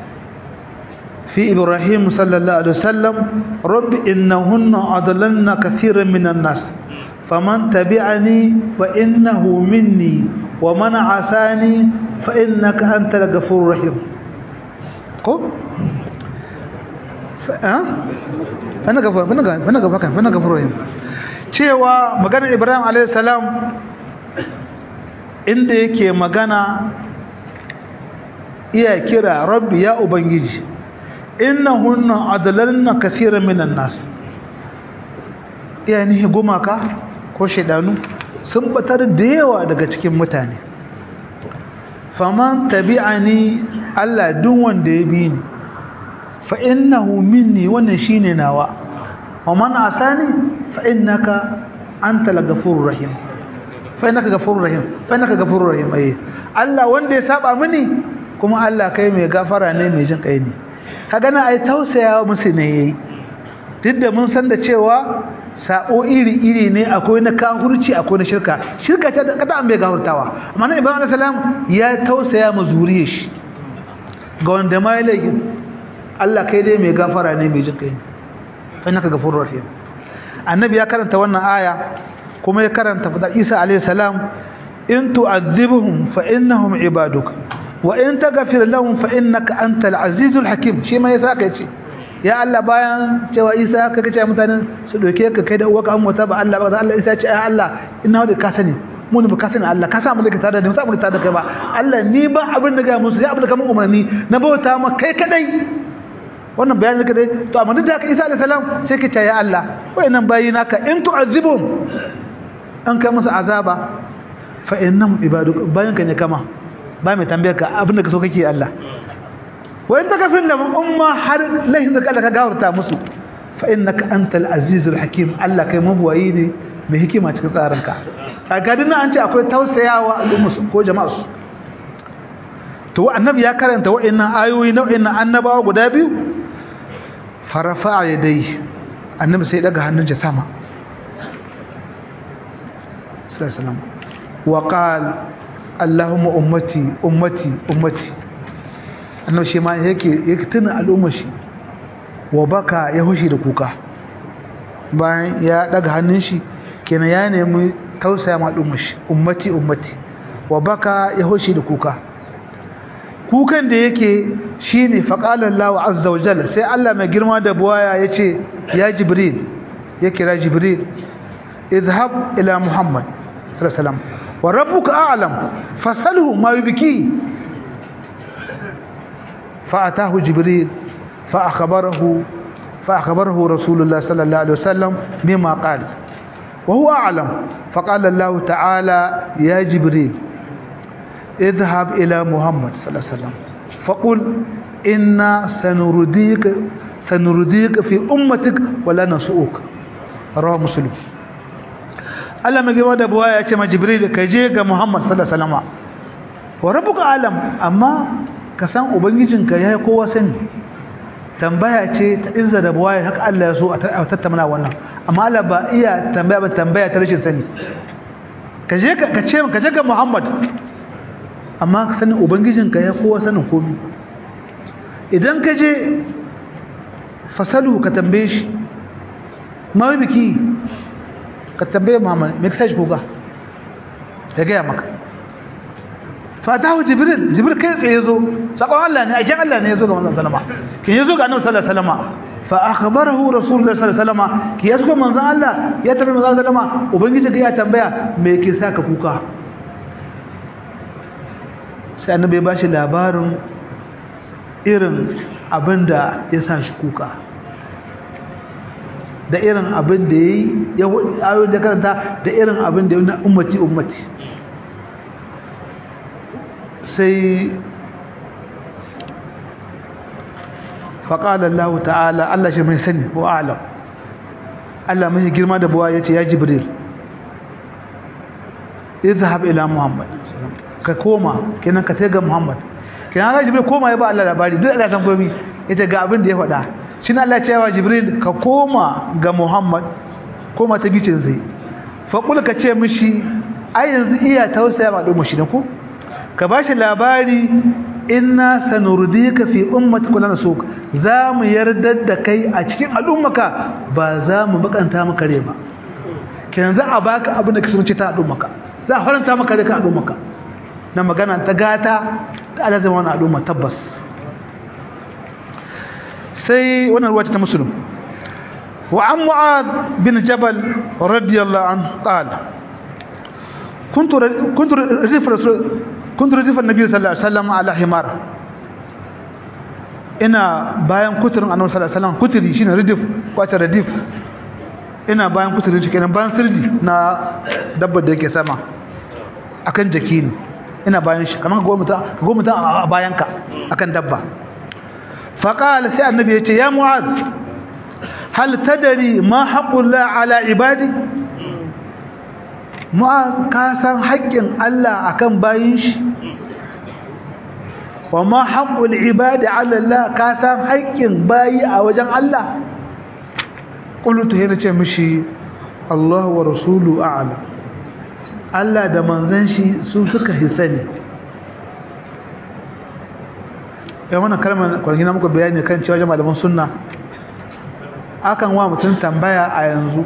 في إبراهيم صلى الله عليه وسلم رب إنهن أضللن كثيرا من الناس فمن تبعني فإنه مني ومن عصاني فإنك أنت الغفور الرحيم فأنا غفور الرحيم cewa maganar Ibrahim alayhi salam inda yake magana iya kira rabbi ya ubangiji innahunna adlalna kaseeran minan nas yani gumaka ko shedanu sun batar da yawa daga cikin mutane faman tabi'ani Allah duk wanda ya bi ni fa innahu minni wannan shine nawa wa man asani fa innaka antal ghafurur rahim fa innaka ghafurur rahim Allah wanda ya saba mini kuma Allah kai mai gafara ne mai jin kai ne kaga na ai tausaya musu ne yayi duk da mun san da cewa sa'o iri ne akwai na kahurci akwai na shirka ta kada an bai gahurtawa amma nan Ibrahim alayhi salam ya tausaya mu zuriyar shi ga wanda mai laifi Allah kai dai mai gafara ne mai jinkai fa innaka ghafurur rahim annabi ya karanta wannan aya kuma ya karanta fada Isa alayhi salam in tu'adhibuhum fa innahum ibaduk wa in taghfir lahum fa innaka antal azizul hakim shi ma yasa kai ce ya Allah bayan cewa Isa ka kace mutanen su doke ka kai da uwaka an wata ba Allah ba Allah Isa ya ce ya Allah ina da ka sani mu ne ka sani Allah ka sa mu da tada da mu sa mu tada kai ba Allah ni ba abin da ga musu ya abin da kaman umarni na bauta ma kai kadai wannan bayanin ka dai to amma duk da haka Isa alayhi salam sai ka ce ya Allah wayannan bayina ka in tu'azibum an kai musu azaba fa innahum ibaduk bayan ka ne kama ba mai tambaye ka abin da ka so kake Allah wa in takafir lahum umma har lahin da Allah ka gawarta musu fa innaka antal azizul hakim Allah kai mabuwayi ne mai hikima cikin tsarinka kaga dinnan an ce akwai tausayawa al'umma ko jama'a su to annabi ya karanta wa'annan ayoyi nau'in annabawa guda biyu farafa yadai annabi sai daga hannunsa sama sallallahu alaihi wasallam wa qala allahumma ummati ummati ummati annabi shi ma yake tuna al'ummar shi wa baka ya hushi da kuka bayan ya daga hannun shi kenan ya nemi tausaya ma al'ummar shi ummati ummati wa baka ya hushi da kuka kukan da yake shine faqala Allah azza wa jalla sai Allah mai girma da buwaya yace ya jibril ya kira jibril idhhab ila muhammad sallallahu alaihi wasallam wa rabbuka a'lam fasalhu ma yubki فأتاه جبريل فأخبره رسول الله صلى الله عليه وسلم بما قال وهو أعلم فقال الله تعالى يا جبريل اذهب إلى محمد صلى الله عليه وسلم فقل إنا سنرديك في أمتك ولا نسوءك رواه مسلم Allah mai gaba da buwaya ya ce ma Jibril ka je ga Muhammad sallallahu alaihi wasallam wa rabbuka alam amma ka san ubangijinka yayi kowa sani tambaya ce ta izza da buwaya haka Allah ya so a tattauna wannan amma Allah ba iya tambaya ta rashin sani ka je ga Muhammad amma ka san ubangijinka yayi kowa sanin komai idan ka je fasalu ka tambaye shi ma biki ka tambaye Muhammad me kace kuka ya ga maka fatahu jibril kai tsaye yazo sakon Allah ne ajin Allah ne yazo ga manzon sallama kin yazo ga annabi sallallahu alaihi wasallam fa akhbarahu rasulullah sallallahu alaihi wasallam ki yazo manzon Allah ya tabbata manzon sallama ubangiji ga ya tambaya me yake saka kuka sai annabi ya bashi labarin irin abinda ya sa shi kuka da irin abin da yayi ya ayoyin da karanta da irin abin da na ummati sai faƙalar Allah ta'ala Allah shi mai sani wa alam Allah mai girma da buwa ya ce ya jibril izhab ila Muhammad ka koma kenan ka taiga Muhammad kenan ga jibril koma ya ba Allah labari duk Allah san gomi ita ga abin da ya faɗa shi ne Allah ya ce wa jibril ka koma ga Muhammad koma ta gicin sai faƙul ka ce mishi ai yanzu iya tausaya ma domin shi da ku ka bashi labari inna sanurdika fi ummatika lana suk za mu yarda da kai a cikin al'ummaka ba za mu bakanta maka rai ba kenan za a baka abin da kake so ta al'ummaka za a faranta maka rai kan al'ummaka na magana ta gata da Allah zai wannan al'umma tabbas sai wannan ruwaya ta muslim wa an mu'adh bin jabal radiyallahu anhu qala كنت رديف النبي صلى الله عليه وسلم على حمار ina bayan kuturin annabi sallallahu alaihi wasallam kuturi shine ridif kwata ridif ina bayan kuturin shi kenan bayan sirdi na dabbar da yake sama akan jaki ne ina bayan shi kaman gomuta a bayan ka akan dabba fa qala sai annabi yace ya mu'adh hal tadri ma haqqullah ala ibadi ka san haƙƙin Allah akan bayin shi wa ma haqqul ibadi ala Allah ka san haƙƙin bayi a wajen Allah qultu yana ce mishi Allah wa rasulu a'lam Allah da manzon shi su suka hisani ya wannan kalmar kwargina muku bayani kan cewa malaman sunna akan wa mutum tambaya a yanzu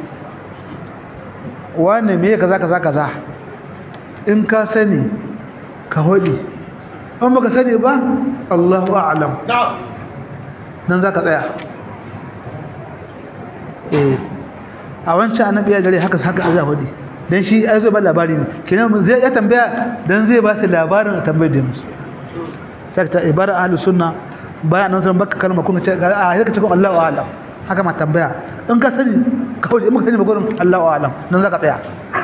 wane me kaza in ka sani ka hodi in baka sani ba Allahu a'lam nan zaka tsaya a wancan annabi ya dare haka Allah hodi dan shi ai zai ba labari ne kenan zai ya tambaya dan zai ba su labarin a tambayar da musu sakta ibara ahlus sunna bayan nan san baka kalma kun ce a haka ce kun Allahu a'lam haka ma tambaya in ka sani ka hodi in baka sani ba gurin Allahu a'lam nan zaka tsaya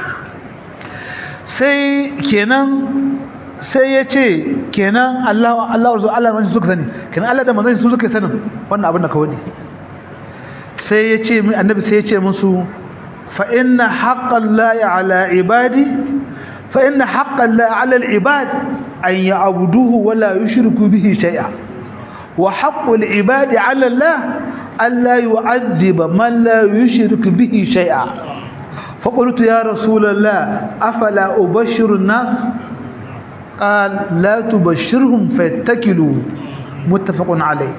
sai ya ce kenan Allah wani suka sani kenan Allah da manzon su suka sanin wannan abin da ka wadi sai ya ce annabi sai ya ce musu fa inna haqqallahi ala ibadi fa inna haqqallahi ala al-ibad an ya'buduhu wa la yushriku bihi shay'a wa haqqul ibadi ala Allah alla yu'adhiba man la yushriku bihi shay'a فقلت يا رسول الله أفلا أبشر الناس قال لا تبشرهم فيتكلوا متفق عليه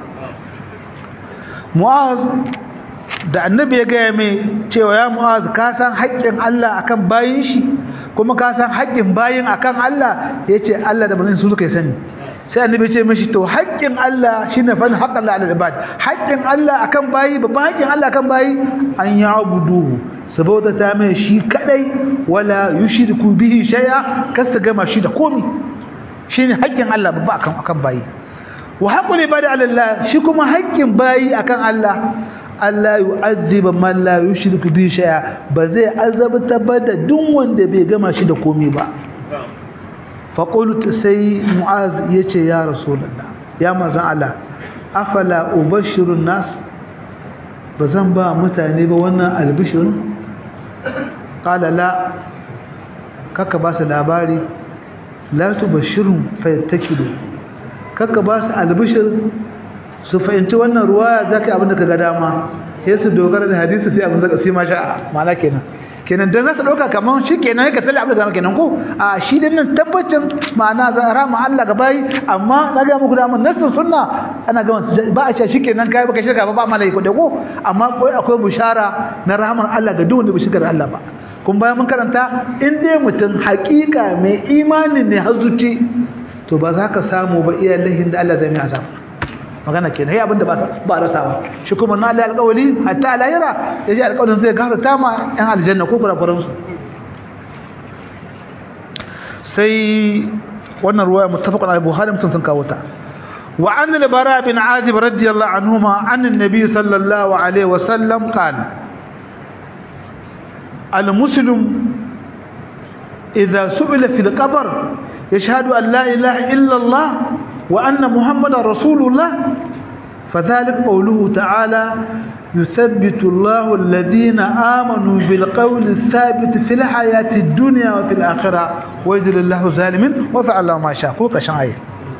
معاذ da annabi ya gaya mai cewa ya Mu'az ka san haƙƙin Allah akan bayin shi kuma ka san haƙƙin bayin akan Allah yace Allah da manzon su suka sani sai annabi ya ce mishi to haƙƙin Allah shine fa haqqan Allah ala ibad haƙƙin Allah akan bayi babban haƙƙin Allah akan bayi an ya'buduhu saboda ta mai shi kadai wala yushriku bihi shay'a kasta gama shi da komai shine haƙƙin Allah babba akan bayi wa haqqul ibadi ala Allah shi kuma haƙƙin bayi akan Allah Allah yu'adhiba man la yushriku bihi shay'a ba zai azabta ba da duk wanda bai gama shi da komai ba fa qultu sai Mu'az yace ya rasulullah ya manzon Allah afala ubashirun nas bazan ba mutane ba wannan albishirin qala la kaka ba su labari la tubashirun fayattakilu kaka ba su albishir su fahimci wannan ruwaya zaka abin da kaga dama sai su dogara da hadisi sai abin zaka sai ma sha ma'ana kenan dan zaka dauka kaman shi kenan ka tsalla abin da kenan ko a shi din nan tabbacin ma'ana za rama Allah ga bayi amma na ga muku da mun nasin sunna ana ga ba a ce shi kenan kai baka shirka ba malaiku da ko amma akwai bushara na rahman Allah ga duk wanda bai shirka da Allah ba kun bayan mun karanta in dai mutum hakika mai imanin ne hazuci to ba za ka samu ba iya lahin da Allah zai mai azab magana kenan yayi abinda ba rasawa shi kuma na Allah alƙawli hatta lahira yaji alƙawlin zai gafarta ma ɗan aljanna ko kurakuran su sai wannan ruwaya muttafaqun alaihi Buhari Muslim sun kawo ta wa an al-bara bin azib radiyallahu anhuma an an-nabi sallallahu alaihi wasallam qala al-muslim idha su'ila fil qabr yashhadu an la ilaha illa Allah وأن محمد رسول الله فذلك قوله تعالى يثبت الله الذين آمنوا بالقول الثابت في الحياة الدنيا وفي الآخرة ويذل الله الظالمين وفعل الله ما شاء فوق شيء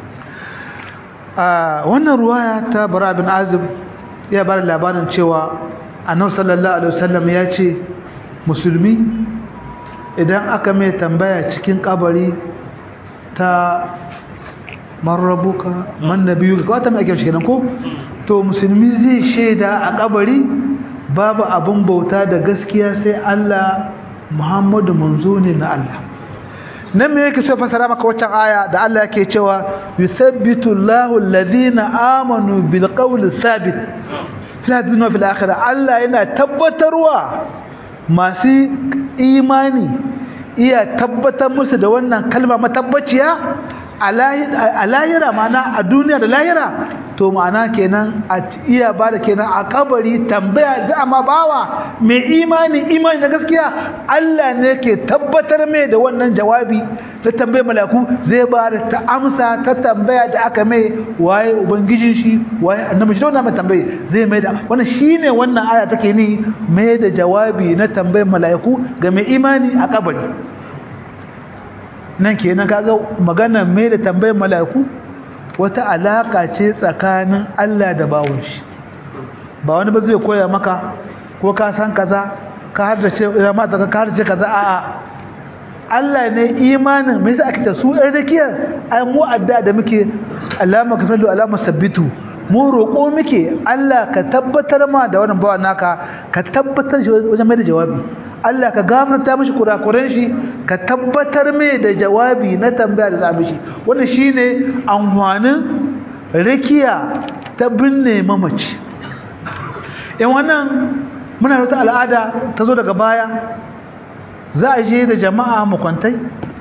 wannan ruwaya ta Bara bin Azib ya bar labarin cewa Annabi sallallahu alaihi wasallam ya ce musulmi idan aka mai tambaya cikin kabari ta man rabuka man nabiyuka wata mai ake shi kenan ko to musulmi zai shaida a kabari babu abin bauta da gaskiya sai Allah Muhammadu manzo ne na Allah nan me yake so fasara maka waccan aya da Allah yake cewa yuthabbitu Allahu alladhina amanu bil qawli thabit fil dunya wa fil akhirah Allah yana tabbatarwa masu imani iya tabbatar musu da wannan kalma matabbaciya a lahira mana a duniya da lahira to ma'ana kenan a iya ba da kenan a kabari tambaya da amma bawa mai imani da gaskiya Allah ne ke tabbatar mai da wannan jawabi ta tambaye malaku zai ba da ta amsa ta tambaya da aka mai waye ubangijin shi waye annabi shi wannan mai tambaye zai mai da wannan shine wannan aya take ni mai da jawabi na tambayar malaku ga mai imani a kabari nan kenan kaga magana mai da tambayar mala'iku wata alaka ce tsakanin Allah da bawon shi ba wani ba zai koya maka ko ka san kaza ka haddace kaza a'a Allah ne imanin me yasa ake ta su ɗan rakiya ai mu adda da muke alama kafalu alama sabbitu mu roƙo muke Allah ka tabbatar ma da wannan bawan naka ka tabbatar shi wajen mai da jawabi Allah ka gafarta mishi kurakuren shi ka tabbatar mai da jawabi na tambaya da za mishi wannan shine amfanin rakiya ta binne mamaci in wannan muna da wata al'ada ta zo daga baya za a je da jama'a makwantai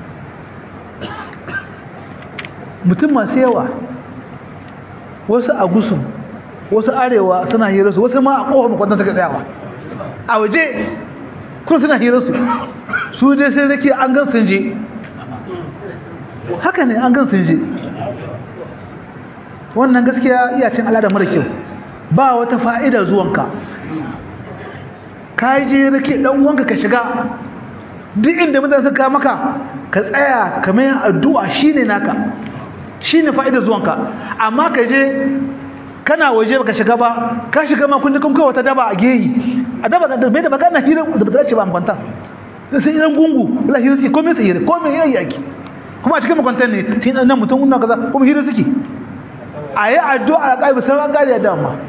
mutum masu yawa wasu a gusu wasu arewa suna hirarsu wasu ma a ƙofar makwantar suka tsayawa a waje kuma suna hirarsu su dai sai rake an gan sun je haka ne an gan sun je wannan gaskiya iya cin al'ada mara kyau ba wata fa'ida zuwanka ka je rake ɗan wanka ka shiga duk inda mutane suka maka ka tsaya ka mai addu'a shine naka shine fa'idar zuwanka amma ka je kana waje baka shiga ba ka shiga ma kun ji kun kai wata daba a geyi a daba da bai da magana hira da ba ta ce ba an kwanta sai idan gungu la hira suke komai sai komai yayi yaki kuma a cikin makwantan ne sai nan mutum unna kaza kuma hira suke ayi addu'a a kai sai an gari da amma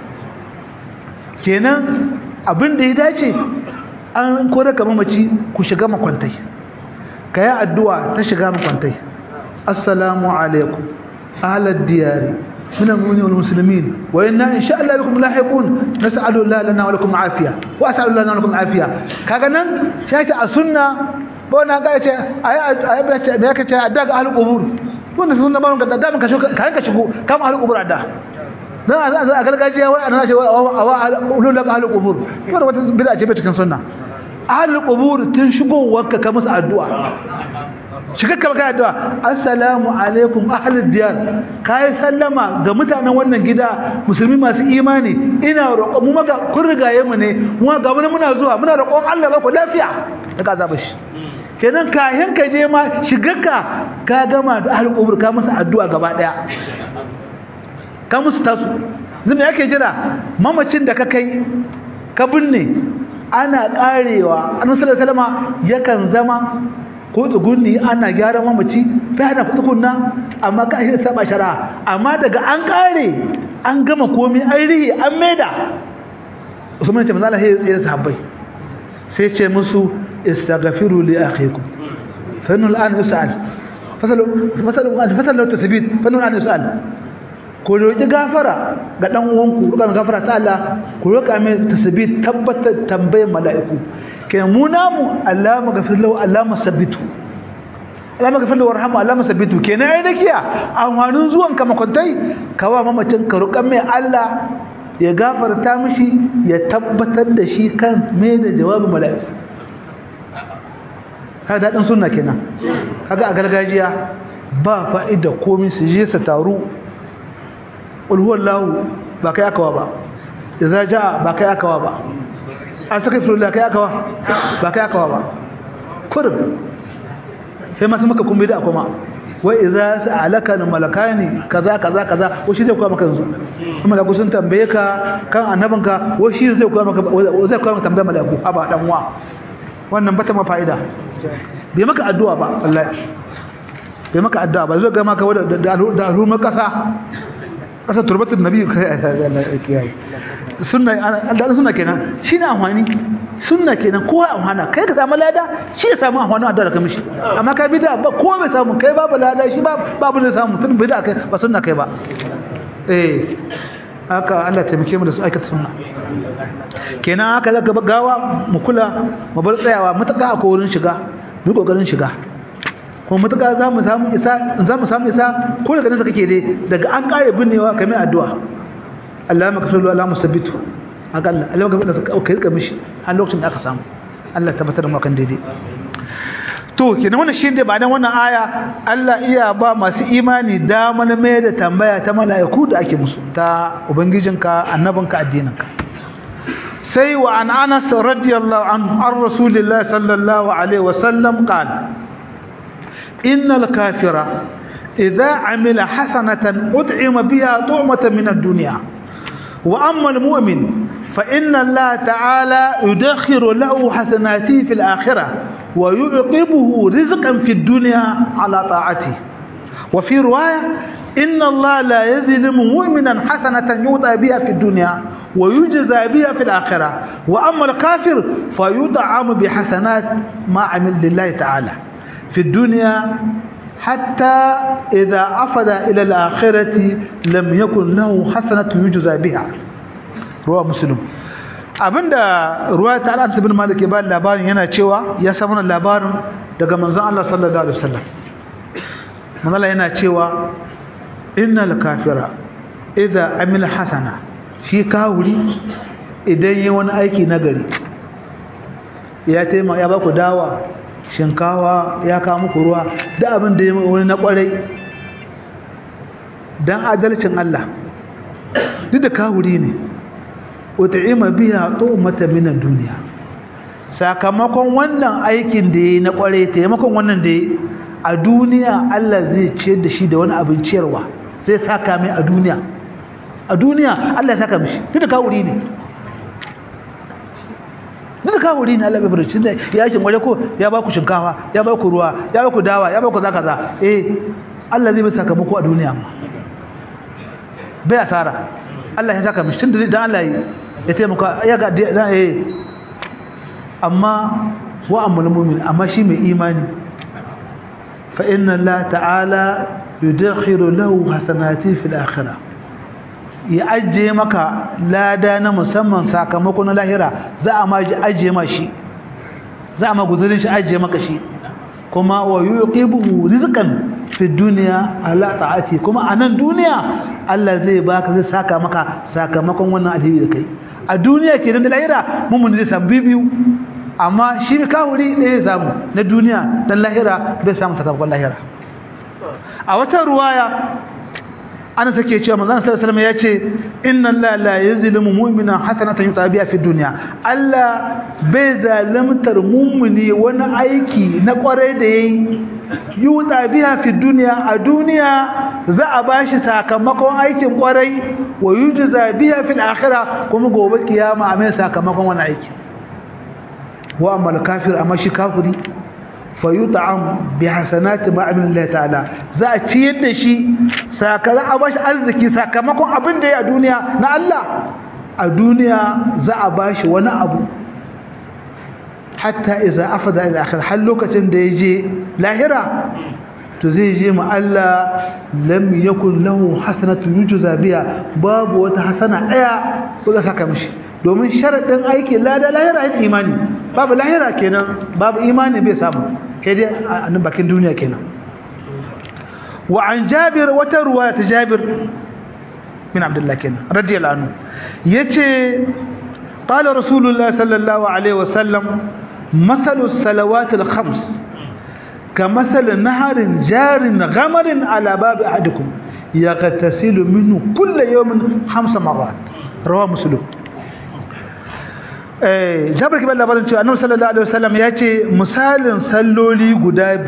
kenan abin da ya dace an kore ka mamaci ku shiga makwantai ka yi addu'a ta shiga makwantai assalamu alaikum ahlad diyari min al-mu'minin wal muslimin wa inna insha Allah bikum lahiqun nas'alu Allah lana wa lakum afiya wa as'alu lana wa lakum afiya kaga nan sai ta sunna bona ga ce ayi me yake ce adda ga ahlul qubur wannan sunna ba mun da mun ka shigo kama ahlul qubur adda dan a gargajiya wai ana ce wa ulul ahlul qubur wannan wata bid'a ce cikin sunna ahlul qubur tun shigowarka ka musu addu'a shiga ka kai addu'a assalamu alaikum ahlud diyar kai sallama ga mutanen wannan gida musulmi masu imani ina roƙon mu maka kun rigaye mu ne mu ga muna zuwa muna roƙon Allah ba ku lafiya daga azaba shi kenan kayan ka je ma shigarka ka gama da ahlul qubur ka musu addu'a gaba daya ka musu tasu zuma yake jira mamacin da ka kai ka binne ana karewa annabi sallallahu alaihi wasallam yakan zama ko tsugunni ana gyaran mamaci fa ana tsugunna amma ka shi saba shari'a amma daga an kare an gama komai an rihi an maida Usman ce manzo Allah ya sahabbai sai ce musu istaghfiru li akhikum fa inna al'an yus'al fasalu tasbit fa inna al'an yus'al ko roki gafara ga dan uwanku roƙa gafara ta Allah ku roƙa mai tasbih tabbatar tambayar mala'iku kai mu namu Allah maghfir lahu Allah musabbitu Allah maghfir lahu warhamu Allah musabbitu kenan ai dakiya amfanin zuwan ka makwantai kawa mamacin ka roƙa mai Allah ya gafarta mishi ya tabbatar da shi kan mai da jawabin mala'iku kada dan sunna kenan kaga a gargajiya ba fa'ida komai su je su taru qul huwallahu ba kai akawa ba idza jaa ba kai akawa ba astaghfirullah kai akawa ba kai akawa ba kurb sai masu maka kun bida kuma wa idza sa'alaka malakani kaza kaza kaza ko shi zai koya maka yanzu kuma da sun tambaye ka kan annabinka wa shi zai koya maka tambayar malaiku aba dan wa wannan bata ma fa'ida bai maka addu'a ba wallahi bai maka addu'a ba zai ga maka da al'umma kasa turbatun nabi sunna Allah sunna kenan shine amfani sunna kenan kowa amfana kai ka samu lada shi ya samu amfani addu'a da kamishi amma kai bid'a ba kowa bai samu kai babu lada shi babu ne samu tun bid'a kai ba sunna kai ba haka Allah ya taimake mu da su aikata sunna kenan haka zaka gawa mu kula mu bar tsayawa mutaka a wurin shiga mu kokarin shiga kuma mutaka za mu samu isa ko daga nasa kake dai daga an kare binnewa kai mai addu'a Allah maka sallu ala musabbitu akalla Allah maka fada kai rika mishi a lokacin da aka samu Allah tabbatar da mu kan daidai to kenan wannan shine ba dan wannan aya Allah iya ba masu imani da mana mai da tambaya ta mala'iku da ake musu ta ubangijinka annabinka addininka sai wa an Anas radiyallahu anhu ar rasulillahi sallallahu alaihi wasallam qala إن الكافر idza amila hasanatan ud'ima biha tu'matan min ad-dunya wa amma al-mu'min fa inna Allah ta'ala yudakhiru lahu hasanatihi fil akhirah wa yu'qibuhu rizqan fid dunya ala ta'atihi wa fi riwaya إن الله لا يظلم مؤمنا حسنة يوطى بها في الدنيا ويجزى بها في الآخرة وأما الكافر فيطعم بحسنات ما عمل لله تعالى في الدنيا حتى إذا أفضى إلى الآخرة لم يكن له حسنة يجزى بها رواه مسلم abinda ruwaya ta Anas ibn Malik ba labarin yana cewa ya samu labarin daga manzon Allah sallallahu alaihi wasallam manzon Allah yana cewa innal kafira idza amila hasana shi kawuri idan yayi wani aiki nagari ya taima ya baku dawa shinkawa ya kawo muku ruwa da abin da yayi wani na kwarai dan adalcin Allah duk da kawuri ne ut'ima biha tu'mata min ad-dunya sakamakon wannan aikin da yayi na kwarai taimakon wannan da yayi a duniya Allah zai ciyar da shi da wani abin ciyarwa zai saka mai a duniya Allah ya saka mishi duk da kawuri ne Allah bai barci da yakin waje ko ya ba ku shinkafa ya ba ku ruwa ya ba ku dawa ya ba ku zakaza Allah zai bai sakamako a duniya ma bai asara Allah ya saka mishi tunda dan Allah ya taimaka ya ga amma wa amul mu'min amma shi mai imani fa inna Allah ta'ala yudakhiru lahu hasanati fil akhirah ya ajiye maka lada na musamman sakamakon na lahira za a ma ajiye ma shi za a ma guzurin shi ajiye maka shi kuma wa yuqibuhu rizqan fi dunya ala ta'ati kuma anan duniya Allah zai baka zai saka maka sakamakon wannan alheri da kai a duniya kenan da lahira mun zai samu biyu amma shi kawuri ɗaya samu na duniya dan lahira bai samu sakamakon lahira a wata ruwaya ana take cewa manzon sallallahu alaihi wasallam yace inna allaha la yuzlimu mu'mina hasanatan yutabi'a fi dunya Allah bai zalimtar mu'mini wani aiki na kwarai da yayi yutabi'a fi dunya a duniya za a bashi sakamakon aikin kwarai wa yujza biha fil akhirah kuma gobe kiyama a mai sakamakon wani aiki wa amma kafir amma shi kafiri fayut'am bihasanati ma amila Allah ta'ala za a ciyar da shi sakamakon a bashi arziki sakamakon abin da ya a duniya na Allah a duniya za a bashi wani abu hatta idza afada ila akhir har lokacin da yaje lahira to zai je ma Allah lam yakun lahu hasanatu yujza biha babu wata hasana daya ko za saka mishi domin sharadin aiki lada lahira yin imani babu lahira kenan babu imani bai samu kai dai a nan bakin duniya kenan wa an jabir wata ruwaya ta jabir bin abdullah kenan radiyallahu anhu yace qala rasulullah sallallahu alaihi wasallam mathalu salawat al-khams kamathal naharin jarin ghamarin ala bab ahadikum yaghtasilu minhu kull yawmin 5 marrat rawahu muslim Jabir bin labarin cewa Annabi sallallahu alaihi wasallam ya ce misalin salloli guda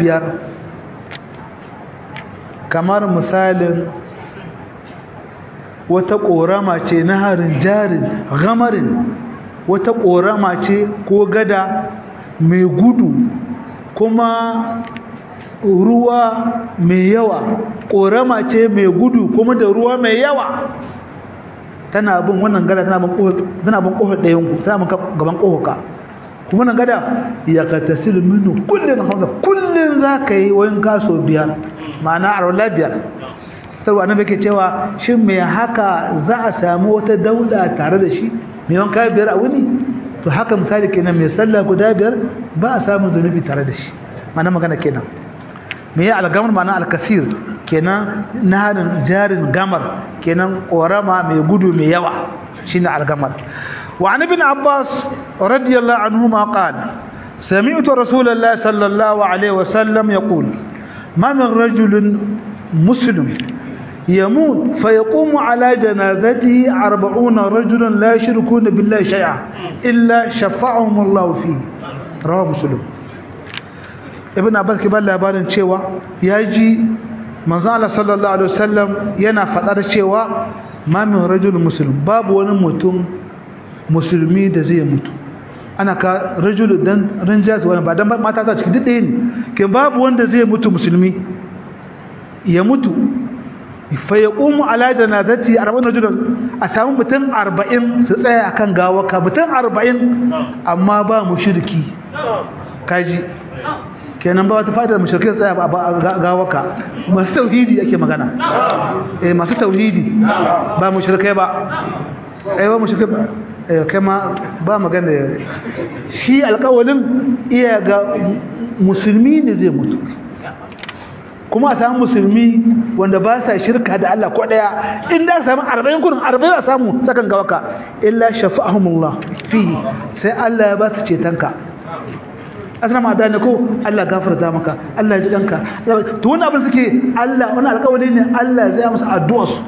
5 kamar misalin wata korama ce na harin jarin gamarin wata korama ce ko gada mai gudu kuma ruwa mai yawa korama ce mai gudu kuma da ruwa mai yawa tana bin wannan gada tana bin kohar ɗayan ku tana bin gaban kohoka kuma nan gada ya katasil minu kullun hamza kullun zaka yi wayin kaso biyar ma'ana arwala biyar sarwa nan yake cewa shin me haka za a samu wata daula tare da shi me wanka biyar a wuni to haka misali kenan mai sallah guda biyar ba a samu zunubi tare da shi ma'ana magana kenan me ya algamar ma'ana alkasir kenan naharin jarin gamar kenan korama mai gudu mai yawa shine algamar wa an ibn abbas radiyallahu anhuma qala sami'tu rasulullahi sallallahu alaihi wasallam yaqul ma min rajulin muslim يموت فيقوم على جنازته 40 رجلا لا يشركون بالله شيئا إلا شفعهم الله فيه رواه مسلم ابن عباس كبار labarin cewa yaji manzo Allah sallallahu alaihi wasallam yana fadar cewa ma min rajul muslim, babu wani mutum musulmi da zai mutu. Ana ka rajul dan rinjas wani ba dan mata ta cikin dade ne ke babu wanda zai mutu musulmi ya mutu fa yaqumu ala janazati 40 rajulan, a samu mutum 40 su tsaya akan gawaka, mutum 40 amma ba mushriki. Kaji kenan ba wata fa'idar mushrikai tsaya ba gawaka, masu tauhidi ake magana. Masu tauhidi ba mushrikai ba. Ba mushrikai ba. Kama ba magana shi alƙawalin iya ga musulmi ne zai mutu, kuma a samu musulmi wanda ba sa shirka da Allah ko daya. In da samu 40 kurin 40 a samu sakan gawaka illa shafa'ahumullah fihi, sai Allah ya ba su cetonka. Asrama da ne ko Allah gafarta maka, Allah ya ji danka. To wannan abin suke Allah, wannan alƙawari ne Allah zai musu addu'a su.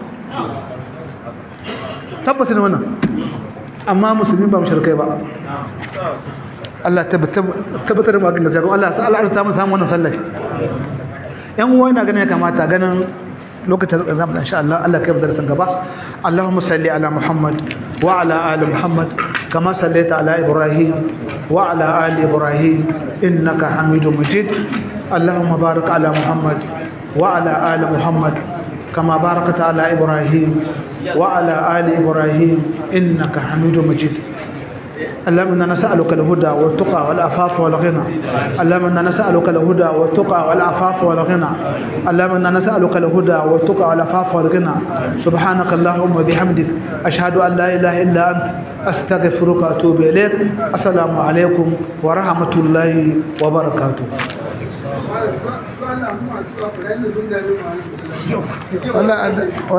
Tabbata ne wannan. Amma musulmi ba mushrikai ba. Allah tabbatar da magana da Allah ta mu samu wannan sallah. Yan uwa ina ganin ya kamata ganin lokacin da zamu insha Allah kai darasin gaba. Allahumma salli ala Muhammad wa ala ali Muhammad kama sallaita ala Ibrahim wa ala ali Ibrahim innaka Hamidum Majid. Allahumma barik ala Muhammad wa ala ali Muhammad kama barakta ala Ibrahim wa ala ali Ibrahim innaka Hamidum Majid. اللهم إنا نسألك الهدى والتقى والعفاف والغنى. اللهم إنا نسألك الهدى والتقى والعفاف والغنى. اللهم إنا نسألك الهدى والتقى والعفاف والغنى. سبحانك اللهم وبحمدك أشهد أن لا إله إلا أنت أستغفرك وأتوب إليك. السلام عليكم ورحمة الله وبركاته.